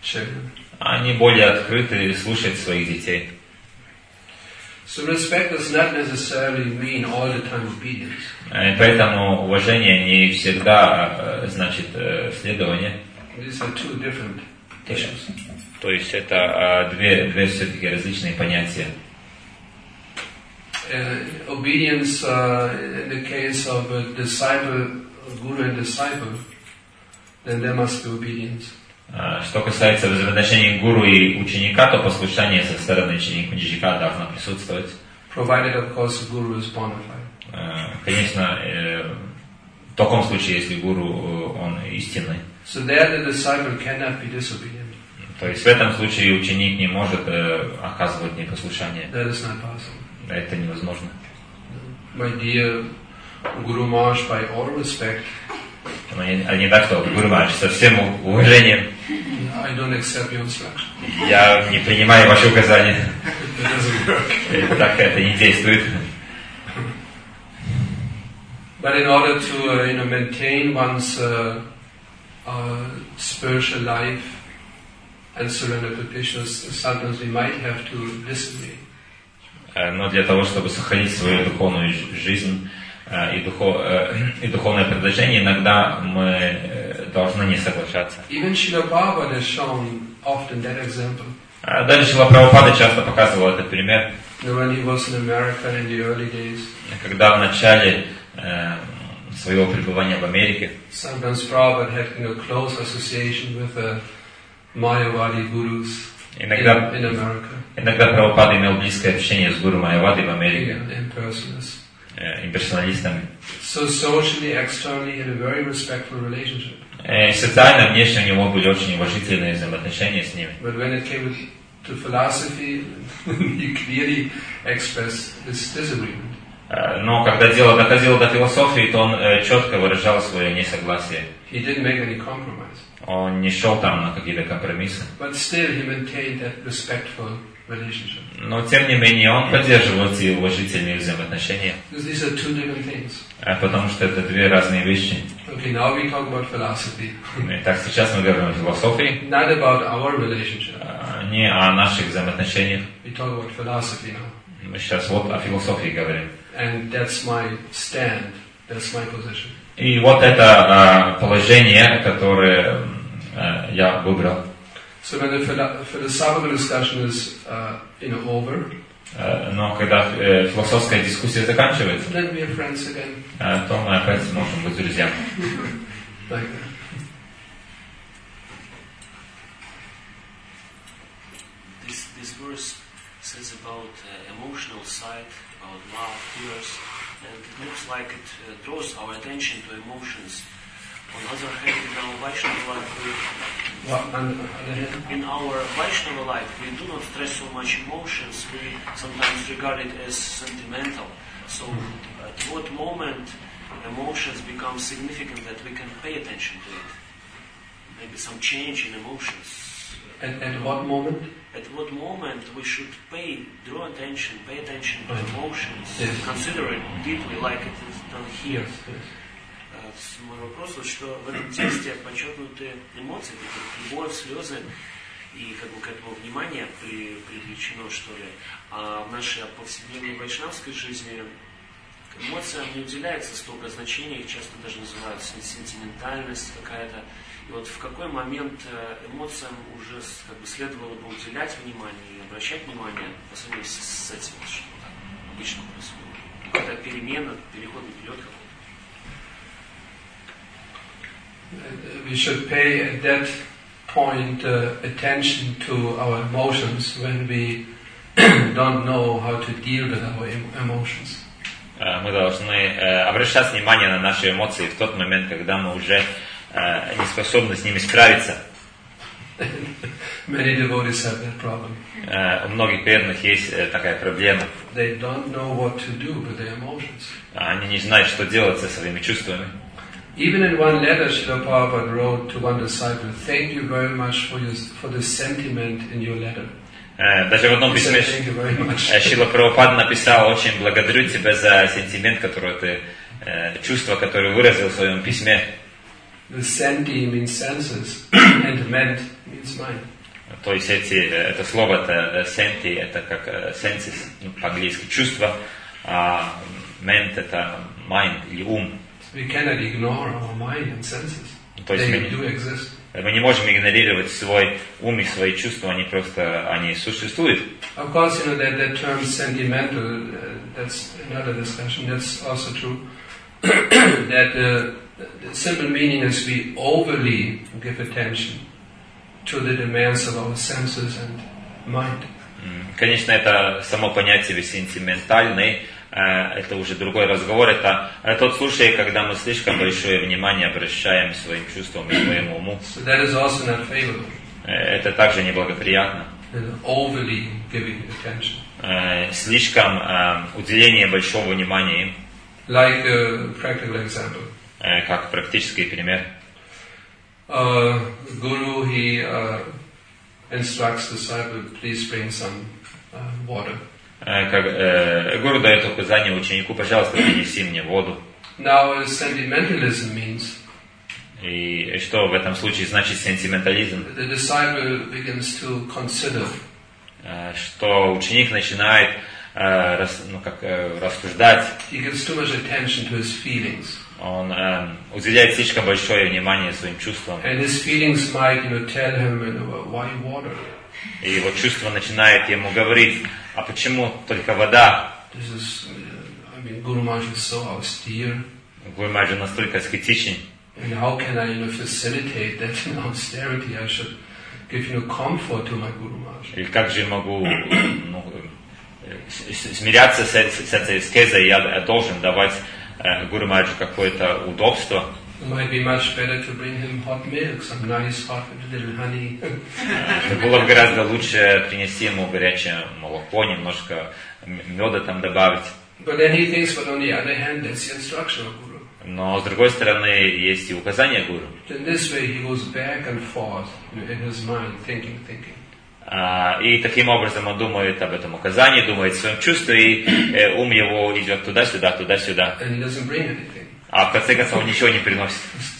children. Они более открыты слушать своих детей. So respect does not necessarily mean all the time obedience. И поэтому уважение не всегда э, значит э, следование. These are two different issues. То есть это э, две, две все-таки различные понятия. Uh, obedience, uh, in the case of a disciple, guru and disciple, then there must be obedience. Что касается взаимоотношений гуру и ученика, то послушание со стороны ученика должно присутствовать. Provided, of course, the guru is bona fide. Конечно, в таком случае, если гуру он истинный. So there the disciple cannot be disobedient. То есть в этом случае ученик не может оказывать непослушание. That is not possible. Это невозможно. My dear Guru Maharaj, by all respect, Но не, а не так, что Гуру Махарадж, со всем уважением, I don't accept your instruction. я не принимаю ваши указания. It doesn't work. Так это не действует. But in order to, uh, you know, maintain one's uh, uh, spiritual life and surrender to Krishna, sometimes we might have to disagree. Но для того, чтобы сохранить свою духовную жизнь и, духов, и духовное предложение, иногда мы должны не соглашаться. Even Srila Prabhupada has shown often that example. Даже Шрила Прабхупада часто показывал этот пример. When he was in America in the early days, когда в начале э, своего пребывания в Америке, sometimes Prabhupada had, you know, close association with the Mayavadi gurus иногда, in, in America. Иногда Прабхупада имел близкое общение с гуру Майявадой в Америке, Yeah, имперсоналистами. So socially, externally, he had a very respectful relationship. И социально, внешне у него были очень уважительные взаимоотношения с ними. But when it came to philosophy, he clearly expressed his disagreement. Но когда дело доходило до философии, то он четко выражал свое несогласие. He didn't make any compromise. Он не шел там на какие-то компромиссы. But still, he maintained that respectful relationship. Но тем не менее он поддерживал эти уважительные взаимоотношения. Because these are two different things. Потому что это две разные вещи. Okay, now we talk about philosophy. Итак, сейчас мы говорим о философии. Not about our relationship. Не о наших взаимоотношениях. We talk about philosophy now. Мы сейчас вот о философии говорим. And that's my stand. That's my position. И вот это положение, которое я выбрал. So when the philosophical discussion is, uh, you know, over, но когда философская дискуссия заканчивается, then we are friends again. То мы опять можем быть друзьями. Like that. This this verse says about uh, emotional side, about love, tears, and it looks like it uh, draws our attention to emotions. On the other hand, in our Vaishnava life, we, Well, on the other hand, in our Vaishnava life, we do not stress so much emotions. We sometimes regard it as sentimental. So, at what moment emotions become significant that we can pay attention to it? Maybe some change in emotions. At, at what moment? At what moment we should pay, draw attention, pay attention to Right. emotions, Yes. consider it deeply like it is done here. Yes, yes. Э, Мой вопрос, вот, что в этом тексте подчеркнуты эмоции, такие как любовь, слезы, и как бы к этому внимание при, привлечено, что ли. А в нашей повседневной вайшнавской жизни эмоциям не уделяется столько значения, их часто даже называют сентиментальность какая-то. И вот в какой момент эмоциям уже как бы следовало бы уделять внимание и обращать внимание по сравнению с, с этим, что так обычно происходит. Когда перемена, переход идет какой-то. We should pay at that point uh, attention to our emotions when we don't know how to deal with our em- emotions. Мы должны обращать внимание на наши эмоции в тот момент, когда мы уже не способны с ними справиться. Many devotees have that problem. У многих преданных есть такая проблема. They don't know what to do with their emotions. Они не знают, что делать со своими чувствами. Even in one letter, Srila Prabhupada wrote to one disciple, "Thank you very much for your, for the sentiment in your letter." Даже в одном He said, письме "Thank you very much." Шрила Прабхупада написал: очень благодарю тебя за сентимент, который ты, чувство, которое выразил в своем письме. The senti means senses, and ment means mind. То есть эти, это слово-то сенти, это как senses, ну, по-английски чувство, а мент это mind или ум. We cannot ignore our mind and senses. То есть They мы, do exist. мы не можем игнорировать свой ум и свои чувства, они просто, они существуют. Of course, you know that that term sentimental, uh, that's another discussion. That's also true. That uh, the simple meaning is we overly give attention to the demands of our senses and mind. Конечно, это само понятие сентиментальный, это уже другой разговор. Это тот случай, когда мы слишком большое внимание обращаем своим чувствам и своему уму. So that is also not favorable. Это также неблагоприятно. Overly giving attention. Слишком уделение большого внимания им. Like a practical example. Как практический пример. Uh, Guru, he uh, instructs disciple, please bring some uh, water. Как э, гуру дает указание ученику, пожалуйста, принеси мне воду. Now, sentimentalism means. И что в этом случае значит сентиментализм? The disciple begins to consider. Что ученик начинает э, рас, ну, как, э, рассуждать. He gives too much attention to his feelings. Он э, уделяет слишком большое внимание своим чувствам. And his feelings might, you know, tell him, you know, why water? И его чувство начинает ему говорить, а почему только вода? This is, uh, I mean, Guru Maharaj is so austere. Гуру Маharaj настолько аскетичен. And how can I, you know, facilitate that in austerity? I should give, you know, comfort to my Guru Maharaj. И как же я могу ну, смиряться с, с этой аскезой? Я должен давать э, Гуру Маharaj какое-то удобство. It might be much better to bring him hot milk, some nice hot with a little honey. Было бы гораздо лучше принести ему горячее молоко, немножко меда там добавить. But then he thinks, but on the other hand, that's the instruction of Guru. Но с другой стороны, есть и указания Гуру. In this way, he goes back and forth in his mind, thinking, thinking. И таким образом он думает об этом указании, думает о своем чувстве, и ум его идет туда-сюда, туда-сюда. And he doesn't bring anything. А в конце концов ничего не приносит.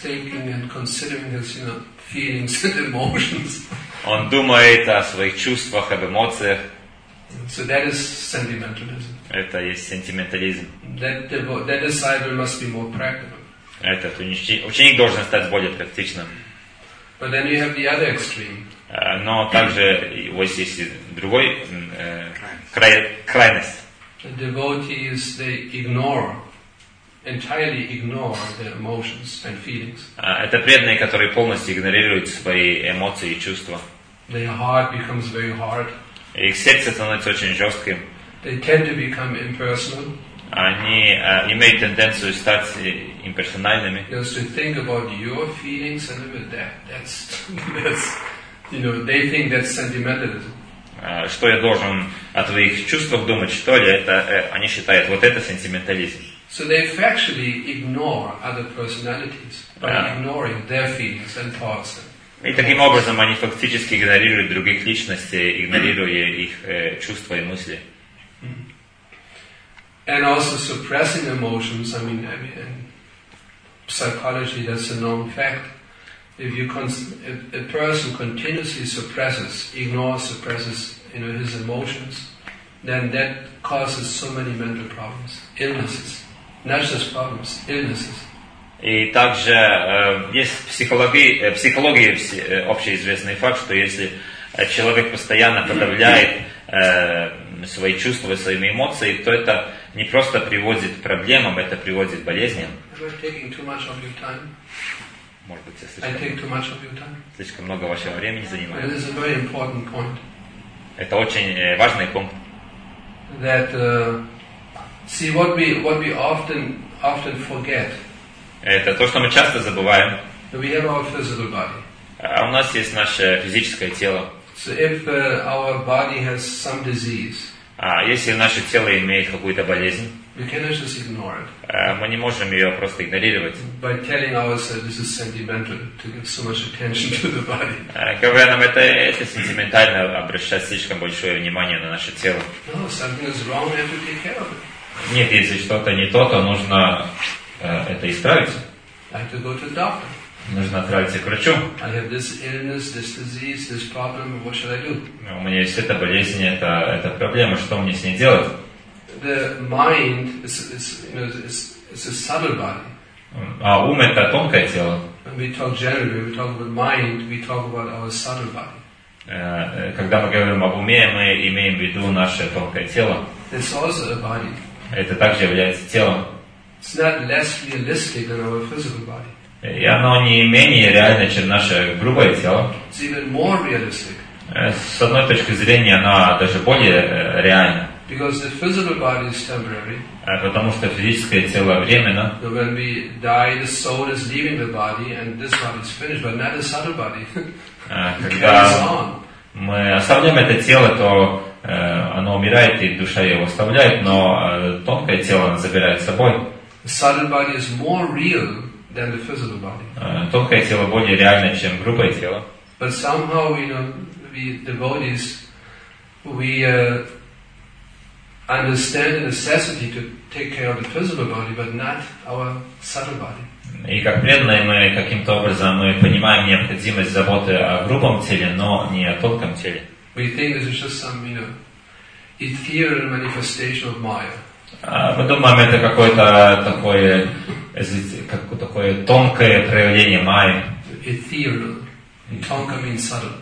Он думает о своих чувствах, об эмоциях. So that is sentimentalism. Это есть сентиментализм. That, that disciple must be more practical. Этот ученик, ученик должен стать более практичным. But then you have the other extreme. Но также вот есть и другой э, край, крайность. The devotees, they ignore entirely ignore their emotions and feelings. Это преданные, которые полностью игнорируют свои эмоции и чувства. Their heart becomes very hard. Их сердце становится очень жестким. They tend to become impersonal. Они uh, имеют тенденцию стать имперсональными. Just to think about your feelings and live with that. That's, that's, you know, they think that's sentimentalism. Uh, что я должен о твоих чувствах думать, что ли? Это, uh, они считают, вот это сентиментализм. So they factually ignore other personalities by Yeah. ignoring their feelings and thoughts. И таким образом они фактически игнорируют других личностей, игнорируя их э, чувства и мысли. And also suppressing emotions. I mean, I mean, in psychology, that's a known fact. If you cons- if a person continuously suppresses, ignores, suppresses, you know, his emotions, then that causes so many mental problems, illnesses. Not just problems, illnesses. И также э, есть в психологии, э, психологии э, общеизвестный факт, что если человек постоянно подавляет э, свои чувства, свои эмоции, то это не просто приводит к проблемам, это приводит к болезням. Может быть, я слишком, слишком много вашего времени занимаю. Это очень э, важный пункт. That, uh, see what we what we often often forget. Это то, что мы часто забываем. We have our physical body. А у нас есть наше физическое тело. So if uh, our body has some disease, а если наше тело имеет какую-то болезнь, we cannot just ignore it. Мы не можем ее просто игнорировать. By telling ourselves this is sentimental to give so much attention to the body. Говоря нам, это, это сентиментально обращать слишком большое внимание на наше тело. No, something is wrong. We have to take care of it. Нет, если что-то не то, то нужно э, это исправить. I have to go to the doctor. Нужно отправиться к врачу. I have this illness, this disease, this problem. What should I do? У меня есть эта болезнь, это, эта проблема, что мне с ней делать? The mind is, is you know, is, is a subtle body. А ум это тонкое тело. When we talk generally, when we talk about mind, we talk about our subtle body. Когда мы говорим об уме, мы имеем в виду наше тонкое тело. It's also a body. Это также является телом. It's not less realistic than our physical body. И оно не менее реально, чем наше грубое тело. It's even more realistic. С одной точки зрения, оно даже более реально. Because the physical body is temporary. Потому что физическое тело временно. So when we die, the soul is leaving the body, and this body is finished, but not the subtle body. Когда мы оставляем это тело, то оно умирает, и душа его оставляет, но тонкое тело оно забирает с собой. The subtle body is more real than the physical body. Тонкое тело более реально, чем грубое тело. But somehow, you know, we devotees, we uh, understand the necessity to take care of the physical body, but not our subtle body. И как преданные мы каким-то образом мы понимаем необходимость заботы о грубом теле, но не о тонком теле. We think this is just some, you know, ethereal manifestation of Maya. Мы думаем, это какое-то такое, как, такое тонкое проявление майи. Ethereal. Tonka means subtle.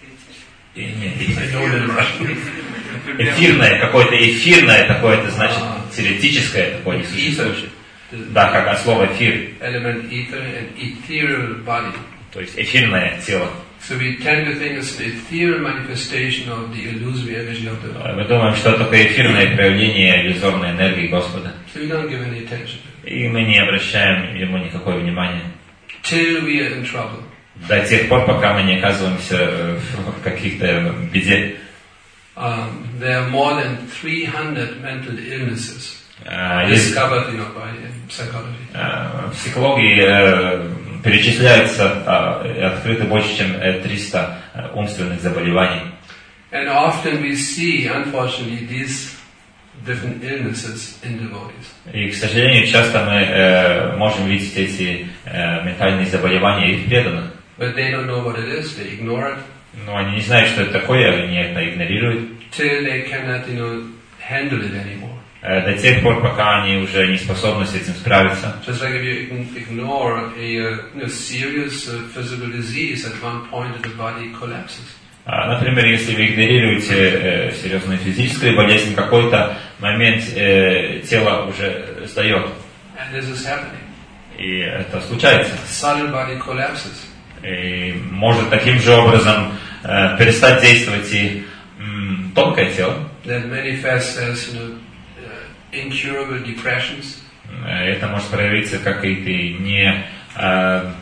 Эфирное, какое-то эфирное, такое, это значит теоретическое, такое несуществующее. Да, как от слова эфир. Element ether and ethereal body. То есть эфирное тело. So we tend to think it's an ethereal manifestation of the illusory energy of the Lord. Мы думаем, что это эфирное проявление иллюзорной энергии Господа. So we don't give any attention. И мы не обращаем ему никакого внимания. Till we are in trouble. До тех пор, пока мы не оказываемся в каких-то беде. Um, there are more than three hundred mental illnesses uh, discovered, you know, by psychology. Uh, в психологии uh, перечисляется uh, открыто больше, чем триста uh, умственных заболеваний. And often we see, unfortunately, these different illnesses in devotees. И, к сожалению, часто мы uh, можем видеть эти uh, ментальные заболевания и в преданных. But they don't know what it is. They ignore it. Но они не знают, что это такое, они это игнорируют. Till they cannot, you know, handle it anymore. До тех пор, пока они уже не способны с этим справиться. Just like if you ignore a you know, serious uh, physical disease, at one point the body collapses. Например, если вы игнорируете э, серьезную физическую болезнь, в какой-то момент э, тело уже сдает. And this is happening. И это случается. Subtle body collapses. И может таким же образом э, перестать действовать и м, тонкое тело. That manifests as, you know, uh, incurable depressions. Это может проявиться как какие-то не э,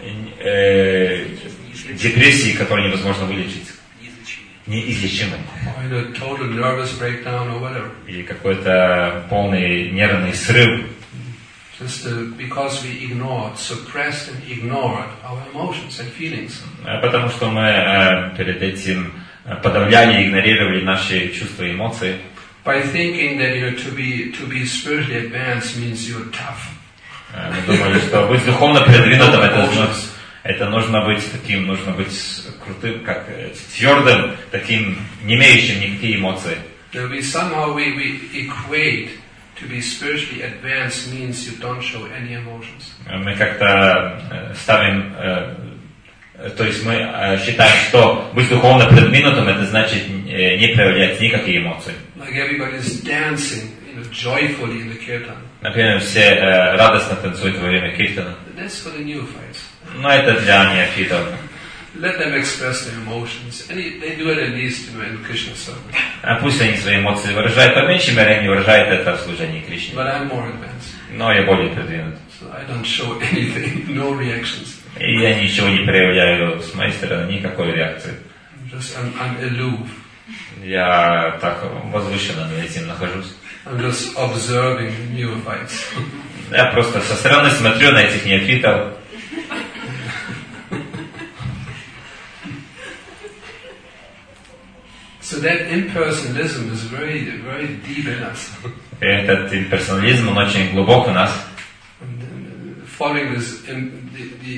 э, депрессии, которые невозможно вылечить. Неизлечимые. Or, you know, total nervous breakdown or whatever. Или какой-то полный нервный срыв. Just uh, because we ignored, suppressed and ignored our emotions and feelings. Потому что мы э, перед этим подавляли и игнорировали наши чувства и эмоции. By thinking that, you know, to be to be spiritually advanced means you're tough. Мы думали, что быть духовно продвинутым это, это нужно быть таким, нужно быть крутым, как твердым, таким, не имеющим никакие эмоции. That we somehow we, we equate to be spiritually advanced means you don't show any emotions. Мы как-то ставим, то есть мы считаем, что быть духовно продвинутым это значит не проявлять никакие эмоции. Like everybody's dancing, you know, joyfully in the kirtan. Например, все радостно танцуют во время киртана. That's for the neophytes. Но это для неофитов. Let them express their emotions, and they do it at least, you know, in Krishna service. А пусть они свои эмоции выражают, по меньшей мере они выражают это в служении Кришне. But I'm more advanced. Но я более продвинут. So I don't show anything, no reactions. И я ничего не проявляю с моей стороны, никакой реакции. Just I'm, I'm aloof. Я так возвышенно над этим нахожусь. I'm just observing neophytes. Я просто со стороны смотрю на этих неофитов. So that impersonalism is very, very deep in us. Этот имперсонализм, он очень глубок у нас. And, uh, following this, in, the, the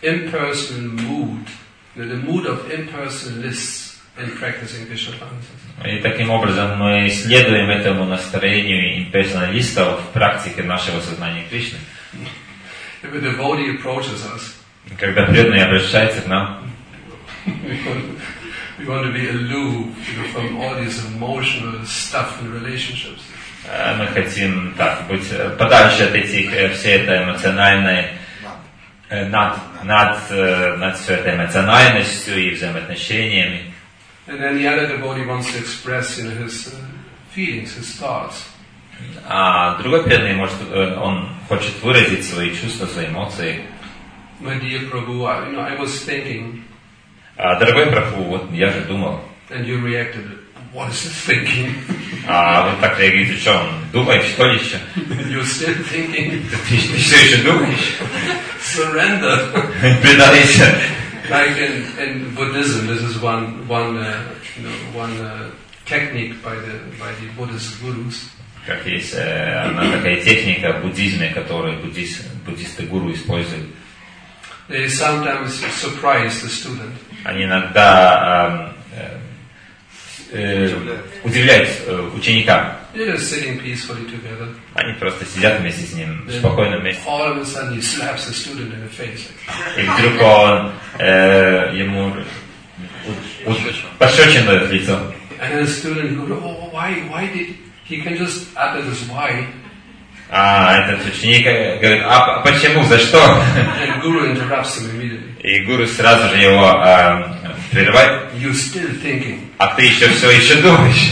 impersonal mood, the mood of impersonalists in practicing Krishna consciousness. И таким образом мы следуем этому настроению имперсоналистов в практике нашего сознания Кришны. If a devotee approaches us, когда преданный обращается к нам, we want, we want to be aloof, you know, from all this emotional stuff in relationships. Мы хотим так быть подальше от этих всей этой эмоциональной над над над всей этой эмоциональностью и взаимоотношениями. And then the other devotee wants to express, you know, his uh, feelings, his thoughts. А другой преданный может, он хочет выразить свои чувства, свои эмоции. My dear Prabhu, I, you know, I was thinking. А, дорогой Прабху, вот я же думал. And you reacted. What is he thinking? А вы так реагируете, что он думает, что ли еще? You're still thinking. Ты, ты все еще думаешь? Surrender. Предайся. Like in, in Buddhism, this is one one uh, you know, one uh, technique by the by the Buddhist gurus. Как есть э, одна такая техника в буддизме, которую буддист, буддисты гуру используют. They sometimes surprise the student. Они иногда э, э, удивляют, удивляют э, ученика. They're just sitting peacefully together. Они просто сидят вместе с ним, спокойно вместе. All of a sudden he slaps the student in the face. И вдруг он э, ему пощечину дает в лицо. And then the student goes, oh, why, why did he can just utter this why? А этот ученик говорит, а почему, за что? And Guru interrupts him immediately. И гуру сразу же его э, прерывает. You're still thinking. А ты еще все еще думаешь.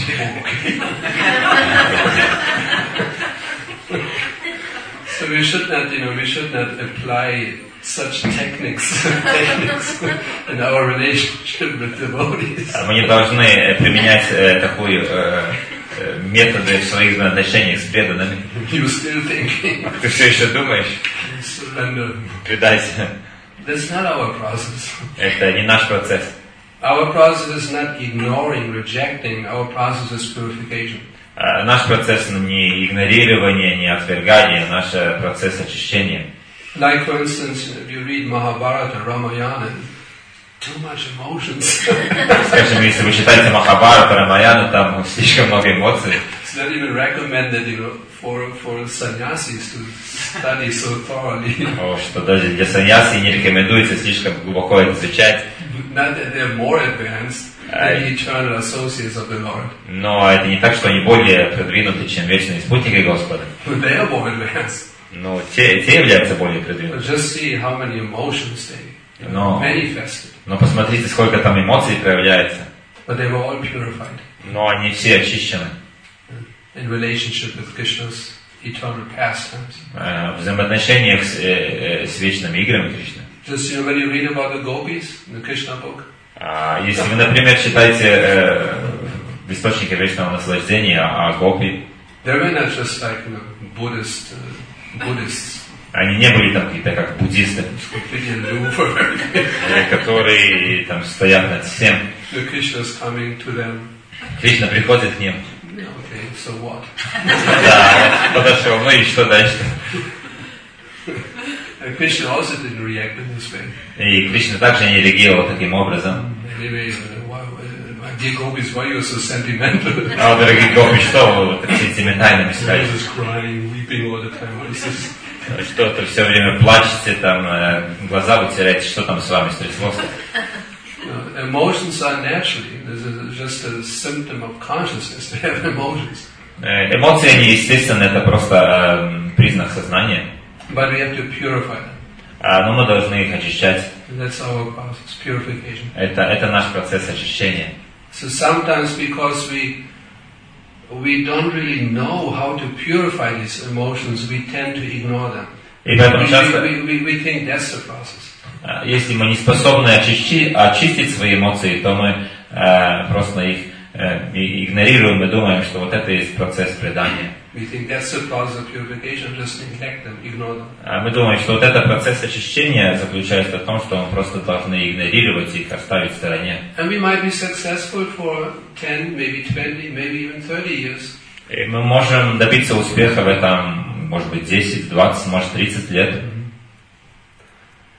So we should not, you know, we should not apply such techniques, techniques in our relationship with devotees. Мы не должны применять э, такую э, методы в своих взаимоотношениях с преданными. You're still thinking. Ты все еще думаешь? Surrender. Предайся. That's not our process. Это не наш процесс. Our process is not ignoring, rejecting. Our process is purification. А наш процесс не игнорирование, не отвергание, наш процесс очищения. Like, for instance, if you read Mahabharata, Ramayana, too much emotions. Скажем, если вы читаете Махабхарата, Рамаяну, там слишком много эмоций. It's not even recommended, you know, for for sannyasis to study so thoroughly. О, что даже для саньяси не рекомендуется слишком глубоко это изучать. Not that they're more advanced than the eternal associates of the Lord. Но это не так, что они более продвинуты, чем вечные спутники Господа. But they are more advanced. Но те, те являются более But продвинутыми. just see how many emotions they No. manifested. Но посмотрите, сколько там эмоций проявляется. But they were all purified Но они все очищены. in relationship with Krishna's eternal pastimes. В взаимоотношениях с, э, с вечными играми Кришны. Just, you know, when you read about the gopis in the Krishna book, А если вы, например, читаете э, в источнике вечного наслаждения о гопи, they were not just like, you know, Buddhist, uh, Buddhists, они не были там какие-то как буддисты, completely aloof of everything. э, которые там стоят над всем. The Krishna is coming to them. Кришна приходит к ним. Okay, so what? Да, подошел, ну и что дальше? And Krishna also didn't react in this way. И Кришна также не реагировал таким образом. Anyway, uh, why, uh, my dear gopis, why are you so sentimental? А, дорогие гопи, что вы так сентиментальными стали? Just crying, weeping all the time. What is this? Что-то все время плачете, там, э, глаза вытираете, что там с вами стряслось? No, emotions are naturally. This is just a symptom of consciousness to have emotions. Э, Эмоции, они естественно, это просто э, признак сознания. But we have to purify them. А, но мы должны их очищать. And that's our process, purification. Это, это наш процесс очищения. So sometimes because we we don't really know how to purify these emotions, we tend to ignore them. И поэтому We, часто, we, we, we think that's the process. э, если мы не способны очисти- очистить свои эмоции, то мы э, просто их э, и- игнорируем и думаем, что вот это и есть процесс предания. We think that's the process of purification, just neglect them, ignore them. А мы думаем, что вот этот процесс очищения заключается в том, что мы просто должны игнорировать их, оставить в стороне. And we might be successful for ten, maybe twenty, maybe even thirty years. И мы можем добиться успеха в этом, может быть, десять, двадцать, может, тридцать лет.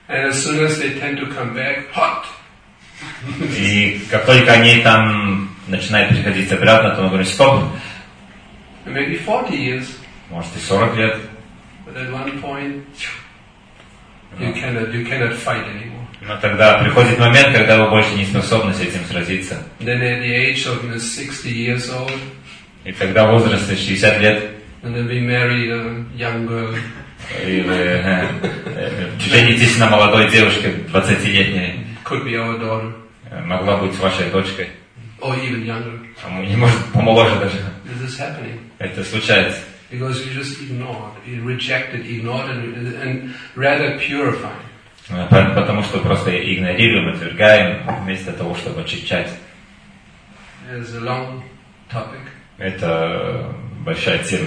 And as soon as they tend to come back, hot. И как только они там начинают приходить обратно, то он говорит, стоп. Maybe forty years. Может и сорок лет. But at one point, you cannot, you cannot fight anymore. Но тогда приходит момент, когда вы больше не способны с этим сразиться. Then at the age of you know, sixty years old, И тогда в возрасте шестьдесят лет, and then we marry a young girl. и вы э, э, женитесь на молодой девушке, двадцатилетней, Could be our daughter, могла быть вашей дочкой, or even younger. а не может помоложе даже. This is happening Это случается. because we just ignored, we rejected, ignored, and, and rather purifying. Потому что просто игнорируем, отвергаем, вместо того, чтобы очищать. It's a long topic. Это большая тема.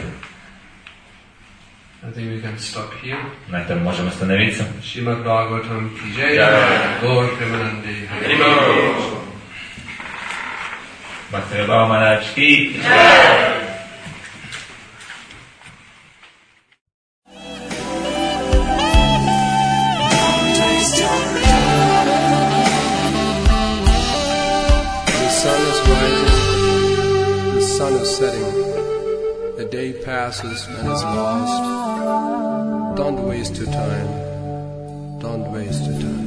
I think we can stop here. На этом можем остановиться. Srimad Bhagavatam ki jai, Jai. Gaur Premanande. Бхактивinoda Maharaj ki. The sun is rising, the sun is setting, the day passes and is lost. Don't waste your time, don't waste your time.